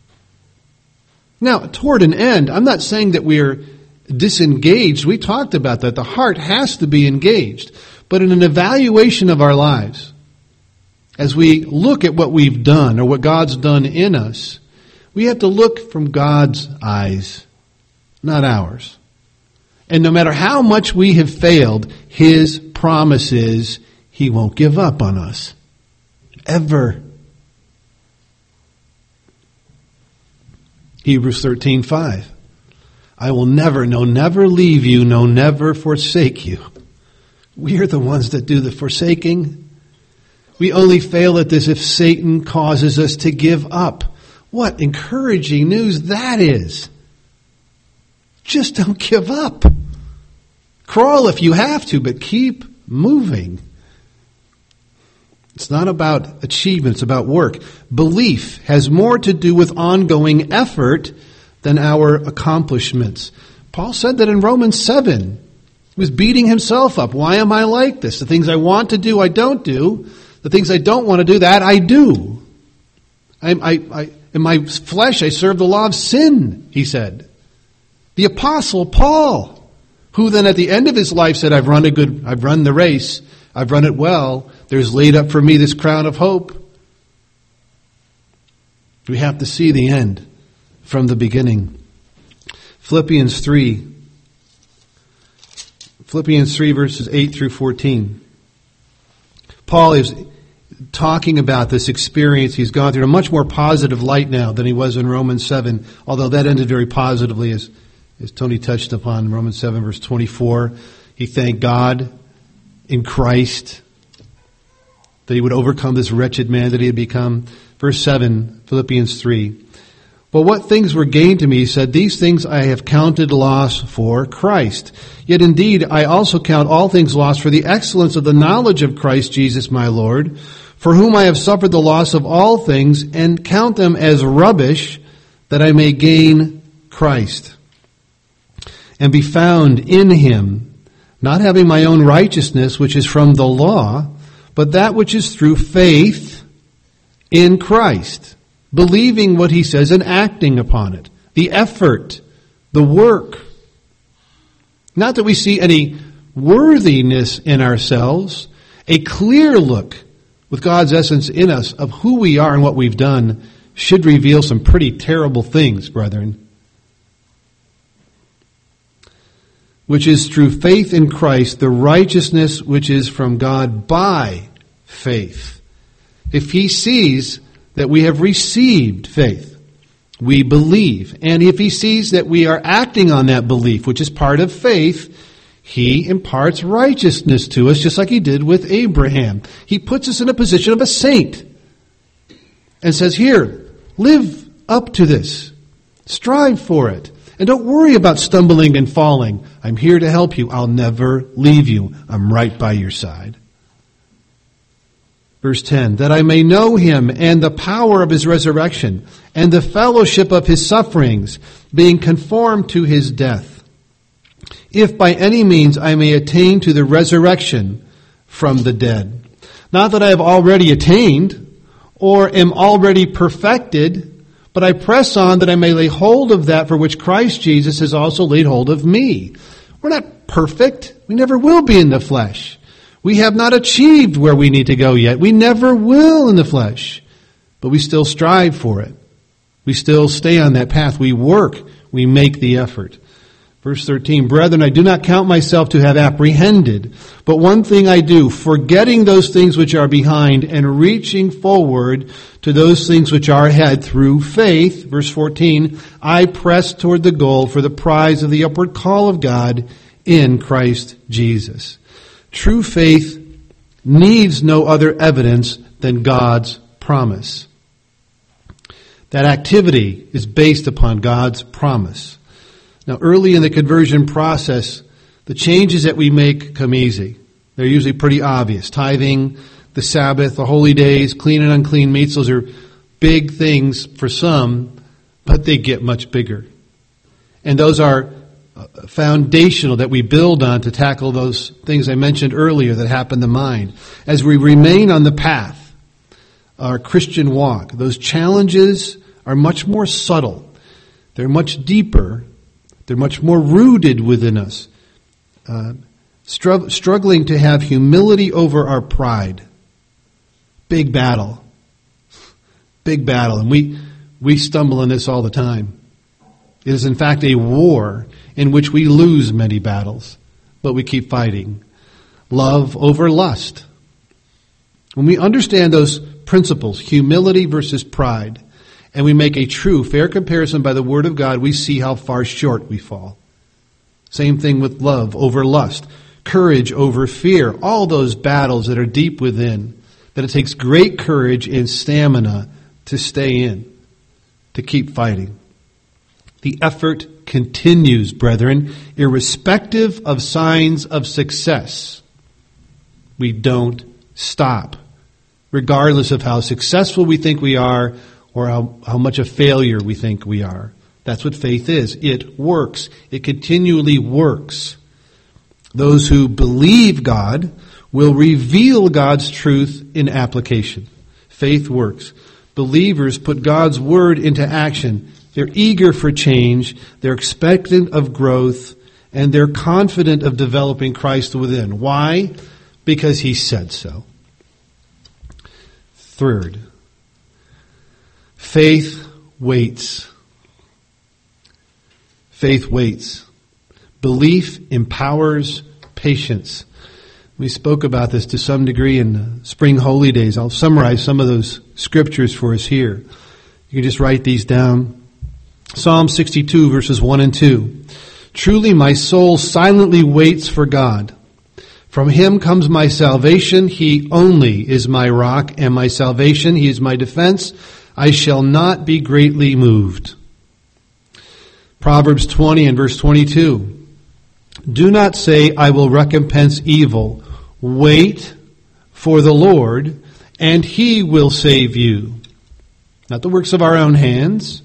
Now, toward an end, I'm not saying that we're disengaged. We talked about that. The heart has to be engaged. But in an evaluation of our lives, as we look at what we've done or what God's done in us, we have to look from God's eyes, not ours. And no matter how much we have failed, His promise is He won't give up on us. Ever. Hebrews thirteen five. I will never, no, never leave you, no, never forsake you. We are the ones that do the forsaking. We only fail at this if Satan causes us to give up. What encouraging news that is. Just don't give up. Crawl if you have to, but keep moving. It's not about achievement, it's about work. Belief has more to do with ongoing effort than our accomplishments. Paul said that in Romans seven. He was beating himself up. Why am I like this? The things I want to do, I don't do. The things I don't want to do, that I do. I, I, I, in my flesh, I serve the law of sin, he said. The Apostle Paul Who then at the end of his life said, I've run a good, I've run the race, I've run it well, there's laid up for me this crown of hope. We have to see the end from the beginning. Philippians three. Philippians three verses eight through fourteen. Paul is talking about this experience he's gone through in a much more positive light now than he was in Romans seven, although that ended very positively as, as Tony touched upon Romans seven verse twenty-four. He thanked God in Christ that he would overcome this wretched man that he had become. Verse seven, Philippians three. But what things were gained to me, he said, these things I have counted loss for Christ. Yet indeed I also count all things loss for the excellence of the knowledge of Christ Jesus my Lord, for whom I have suffered the loss of all things, and count them as rubbish, that I may gain Christ, and be found in him, not having my own righteousness, which is from the law, but that which is through faith in Christ, believing what he says and acting upon it. The effort, the work. Not that we see any worthiness in ourselves, a clear look with God's essence in us of who we are and what we've done should reveal some pretty terrible things, brethren. Which is through faith in Christ, the righteousness which is from God by faith. If he sees that we have received faith, we believe. And if he sees that we are acting on that belief, which is part of faith, he imparts righteousness to us, just like he did with Abraham. He puts us in a position of a saint and says, here, live up to this. Strive for it. And don't worry about stumbling and falling. I'm here to help you. I'll never leave you. I'm right by your side. Verse ten, that I may know him and the power of his resurrection and the fellowship of his sufferings, being conformed to his death, if by any means I may attain to the resurrection from the dead. Not that I have already attained or am already perfected, but I press on that I may lay hold of that for which Christ Jesus has also laid hold of me. We're not perfect. We never will be in the flesh. We have not achieved where we need to go yet. We never will in the flesh. But we still strive for it. We still stay on that path. We work. We make the effort. Verse thirteen, brethren, I do not count myself to have apprehended, but one thing I do, forgetting those things which are behind and reaching forward to those things which are ahead through faith. Verse fourteen, I press toward the goal for the prize of the upward call of God in Christ Jesus. True faith needs no other evidence than God's promise. That activity is based upon God's promise. Now, early in the conversion process, the changes that we make come easy. They're usually pretty obvious. Tithing, the Sabbath, the holy days, clean and unclean meats, those are big things for some, but they get much bigger. And those are foundational that we build on to tackle those things I mentioned earlier that happen in the mind. As we remain on the path, our Christian walk, those challenges are much more subtle. They're much deeper. They're much more rooted within us. Uh, str- struggling to have humility over our pride. Big battle. Big battle. And we, we stumble in this all the time. It is in fact a war in which we lose many battles, but we keep fighting. Love over lust. When we understand those principles, humility versus pride, and we make a true, fair comparison by the Word of God, we see how far short we fall. Same thing with love over lust, courage over fear, all those battles that are deep within, that it takes great courage and stamina to stay in, to keep fighting. The effort continues, brethren, irrespective of signs of success. We don't stop, regardless of how successful we think we are or how, how much a failure we think we are. That's what faith is. It works. It continually works. Those who believe God will reveal God's truth in application. Faith works. Believers put God's word into action. They're eager for change. They're expectant of growth. and they're confident of developing Christ within. Why? Because he said so. Third, faith waits. Faith waits. Belief empowers patience. We spoke about this to some degree in Spring Holy Days. I'll summarize some of those scriptures for us here. You can just write these down. Psalm sixty-two, verses one and two. Truly my soul silently waits for God. From him comes my salvation. He only is my rock and my salvation. He is my defense. I shall not be greatly moved. Proverbs twenty and verse twenty-two. Do not say, I will recompense evil. Wait for the Lord, and he will save you. Not the works of our own hands.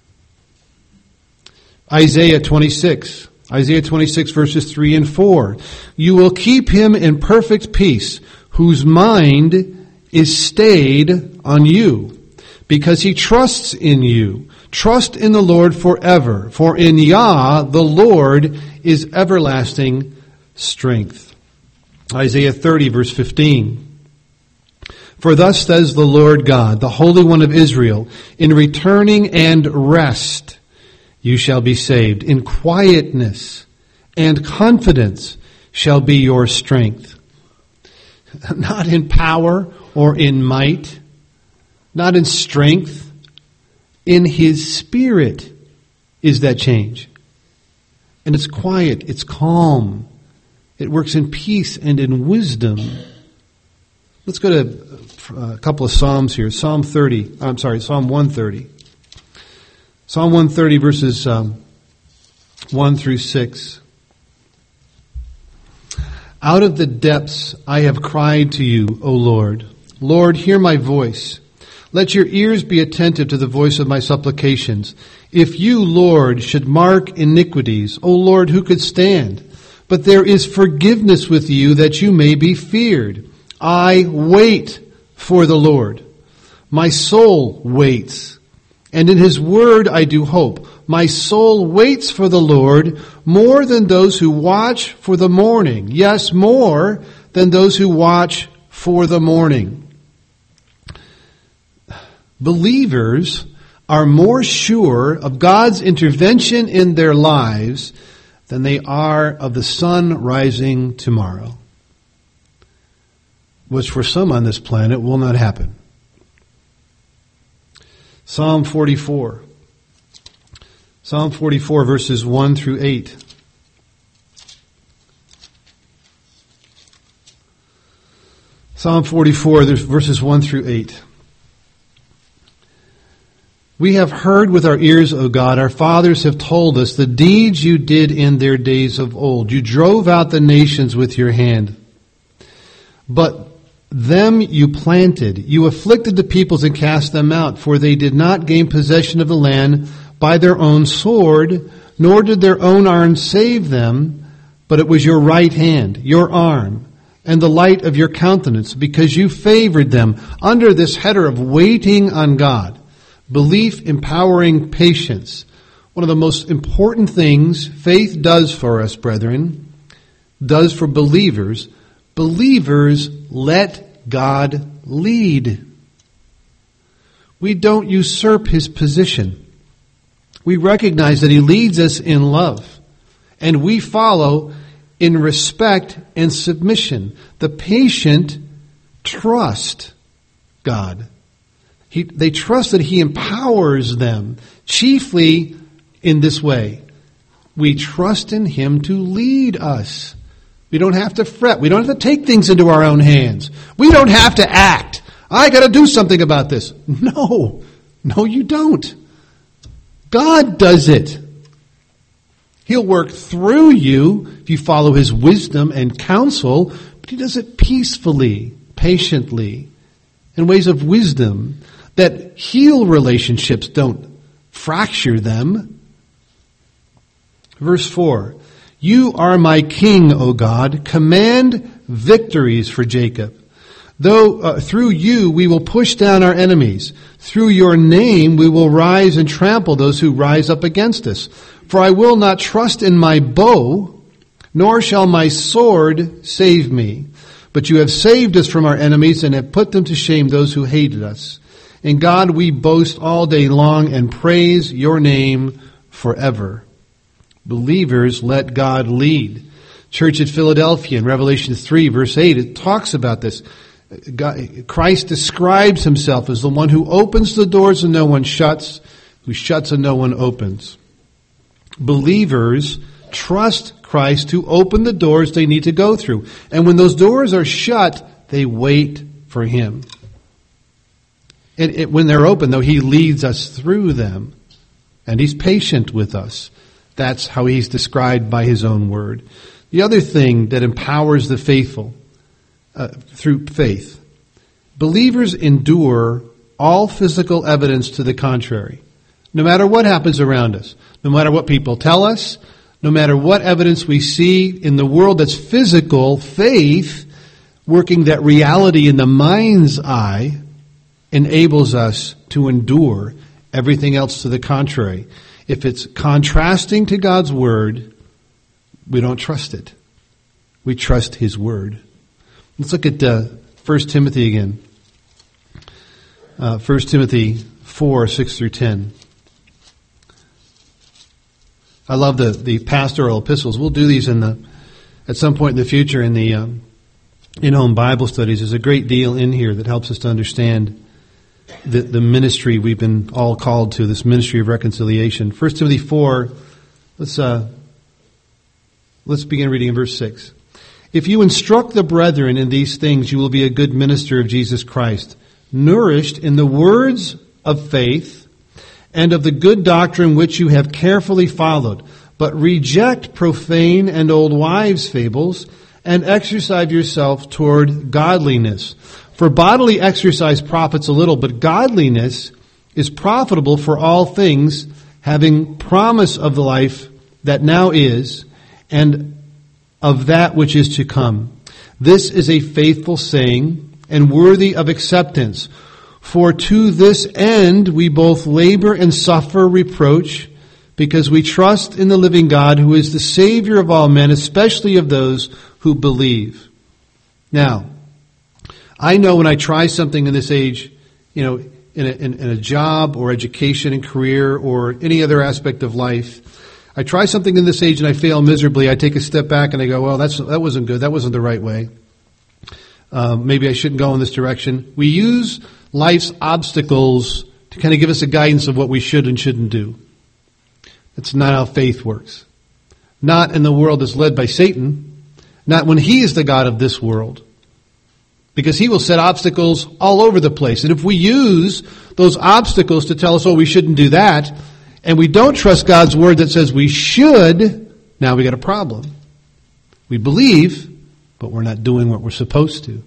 Isaiah twenty-six. Isaiah twenty-six verses three and four. You will keep him in perfect peace, whose mind is stayed on you, because he trusts in you. Trust in the Lord forever, for in Yah the Lord is everlasting strength. Isaiah thirty verse fifteen. For thus says the Lord God, the Holy One of Israel, in returning and rest you shall be saved. In quietness and confidence shall be your strength. Not in power or in might, not in strength. In his spirit is that change. And it's quiet, it's calm. It works in peace and in wisdom. Let's go to a couple of Psalms here. Psalm thirty, I'm sorry, Psalm one thirty. Psalm one thirty verses um, one through six. Out of the depths I have cried to you, O Lord. Lord, hear my voice. Let your ears be attentive to the voice of my supplications. If you, Lord, should mark iniquities, O Lord, who could stand? But there is forgiveness with you that you may be feared. I wait for the Lord. My soul waits, and in his word I do hope. My soul waits for the Lord more than those who watch for the morning. Yes, more than those who watch for the morning. Believers are more sure of God's intervention in their lives than they are of the sun rising tomorrow, which for some on this planet will not happen. Psalm forty-four. Psalm forty-four verses one through eight. Psalm forty-four, there's verses one through eight. We have heard with our ears, O God, our fathers have told us the deeds you did in their days of old. You drove out the nations with your hand. But them you planted. You afflicted the peoples and cast them out, for they did not gain possession of the land by their own sword, nor did their own arm save them, but it was your right hand, your arm, and the light of your countenance, because you favored them under this header of waiting on God. Belief empowering patience. One of the most important things faith does for us, brethren, does for believers. Believers let God lead. We don't usurp his position. We recognize that he leads us in love, and we follow in respect and submission. The patient trust God. He, they trust that he empowers them, chiefly in this way. We trust in him to lead us. We don't have to fret. We don't have to take things into our own hands. We don't have to act. I got to do something about this. No, no, you don't. God does it. He'll work through you if you follow his wisdom and counsel, but he does it peacefully, patiently, in ways of wisdom that heal relationships, don't fracture them. Verse four, you are my king, O God. Command victories for Jacob. Though uh, through you we will push down our enemies. Through your name we will rise and trample those who rise up against us. For I will not trust in my bow, nor shall my sword save me. But you have saved us from our enemies and have put them to shame, those who hated us. In God we boast all day long and praise your name forever. Believers, let God lead. Church at Philadelphia in Revelation three, verse eight, it talks about this. God, Christ describes himself as the one who opens the doors and no one shuts, who shuts and no one opens. Believers trust Christ to open the doors they need to go through. And when those doors are shut, they wait for him. And it, when they're open, though, he leads us through them. And he's patient with us. That's how he's described by his own word. The other thing that empowers the faithful uh, through faith, believers endure all physical evidence to the contrary. No matter what happens around us, no matter what people tell us, no matter what evidence we see in the world that's physical, faith, working that reality in the mind's eye, enables us to endure everything else to the contrary. If it's contrasting to God's word, we don't trust it. We trust his word. Let's look at uh, First Timothy again. Uh, First Timothy four, six through ten. I love the, the pastoral epistles. We'll do these in the at some point in the future in the um, in-home Bible studies. There's a great deal in here that helps us to understand the, the ministry we've been all called to, this ministry of reconciliation. First Timothy four, let's uh, let's begin reading in verse six. If you instruct the brethren in these things, you will be a good minister of Jesus Christ, nourished in the words of faith and of the good doctrine which you have carefully followed. But reject profane and old wives' fables, and exercise yourself toward godliness. For bodily exercise profits a little, but godliness is profitable for all things, having promise of the life that now is, and of that which is to come. This is a faithful saying, and worthy of acceptance. For to this end we both labor and suffer reproach, because we trust in the living God, who is the Savior of all men, especially of those who believe. Now, I know when I try something in this age, you know, in a, in, in a job or education and career or any other aspect of life, I try something in this age and I fail miserably. I take a step back and I go, well, that's that wasn't good. That wasn't the right way. Um, maybe I shouldn't go in this direction. We use life's obstacles to kind of give us a guidance of what we should and shouldn't do. That's not how faith works. Not in the world that's led by Satan. Not when he is the God of this world. Because he will set obstacles all over the place. And if we use those obstacles to tell us, oh, we shouldn't do that, and we don't trust God's word that says we should, now we got a problem. We believe, but we're not doing what we're supposed to.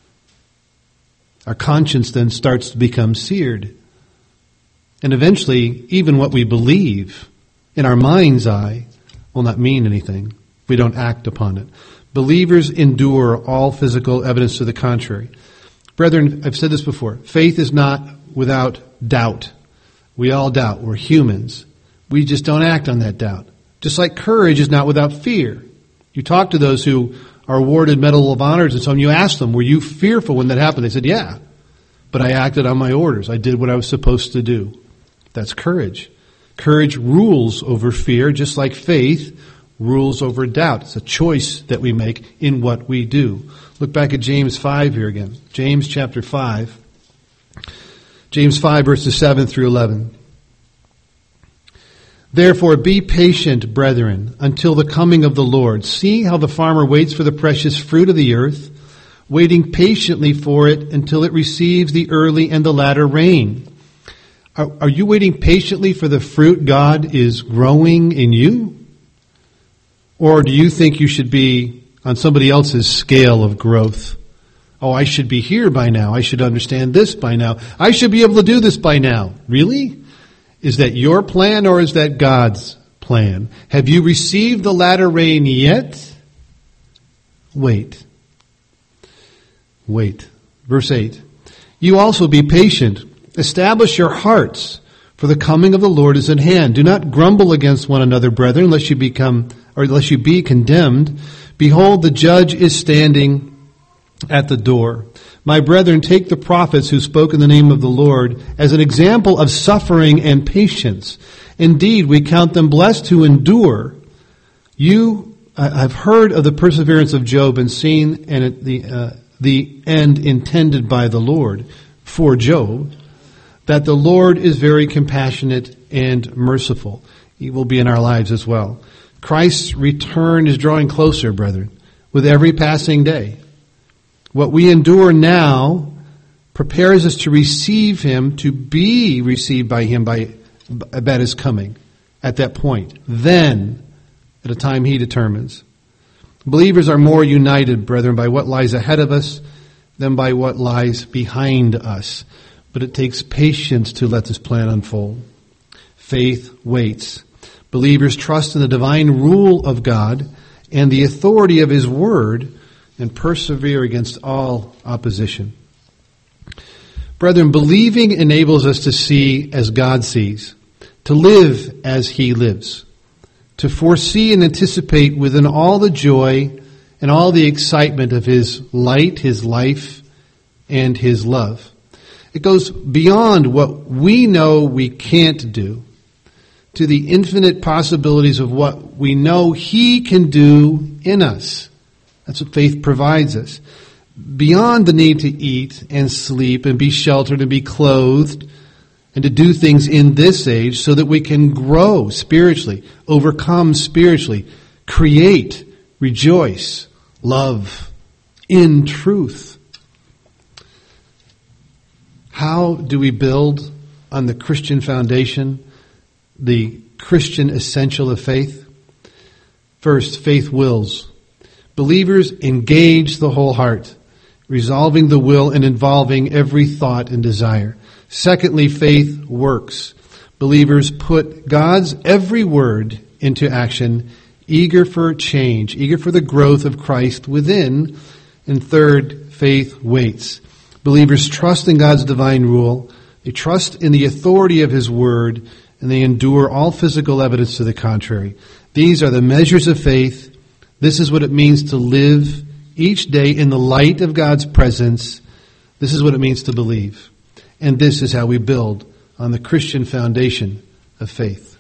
Our conscience then starts to become seared. And eventually, even what we believe in our mind's eye will not mean anything if we don't act upon it. Believers endure all physical evidence to the contrary. Brethren, I've said this before, faith is not without doubt. We all doubt. We're humans. We just don't act on that doubt. Just like courage is not without fear. You talk to those who are awarded Medal of Honors and so on, you ask them, were you fearful when that happened? They said, yeah, but I acted on my orders. I did what I was supposed to do. That's courage. Courage rules over fear, just like faith rules over doubt. It's a choice that we make in what we do. Look back at James five here again. James chapter five. James five verses seven through eleven. Therefore be patient, brethren, until the coming of the Lord. See how the farmer waits for the precious fruit of the earth, waiting patiently for it until it receives the early and the latter rain. Are, are you waiting patiently for the fruit God is growing in you? Or do you think you should be on somebody else's scale of growth? Oh, I should be here by now. I should understand this by now. I should be able to do this by now. Really? Is that your plan or is that God's plan? Have you received the latter rain yet? Wait. Wait. Verse eight. You also be patient. Establish your hearts, For the coming of the Lord is at hand. Do not grumble against one another, brethren, lest you become, or lest you be condemned. Behold, the judge is standing at the door. My brethren, take the prophets who spoke in the name of the Lord as an example of suffering and patience. Indeed, we count them blessed who endure. You have heard of the perseverance of Job and seen and the uh, the end intended by the Lord for Job, that the Lord is very compassionate and merciful. He will be in our lives as well. Christ's return is drawing closer, brethren, with every passing day. What we endure now prepares us to receive Him, to be received by Him by at His coming, at that point. Then, at a time He determines. Believers are more united, brethren, by what lies ahead of us than by what lies behind us. But it takes patience to let this plan unfold. Faith waits. Believers trust in the divine rule of God and the authority of His Word and persevere against all opposition. Brethren, believing enables us to see as God sees, to live as He lives, to foresee and anticipate within all the joy and all the excitement of His light, His life, and His love. It goes beyond what we know we can't do to the infinite possibilities of what we know He can do in us. That's what faith provides us. Beyond the need to eat and sleep and be sheltered and be clothed and to do things in this age so that we can grow spiritually, overcome spiritually, create, rejoice, love in truth. How do we build on the Christian foundation, the Christian essential of faith? First, faith wills. Believers engage the whole heart, resolving the will and involving every thought and desire. Secondly, faith works. Believers put God's every word into action, eager for change, eager for the growth of Christ within. And third, faith waits. Believers trust in God's divine rule. They trust in the authority of His Word, and they endure all physical evidence to the contrary. These are the measures of faith. This is what it means to live each day in the light of God's presence. This is what it means to believe. And this is how we build on the Christian foundation of faith.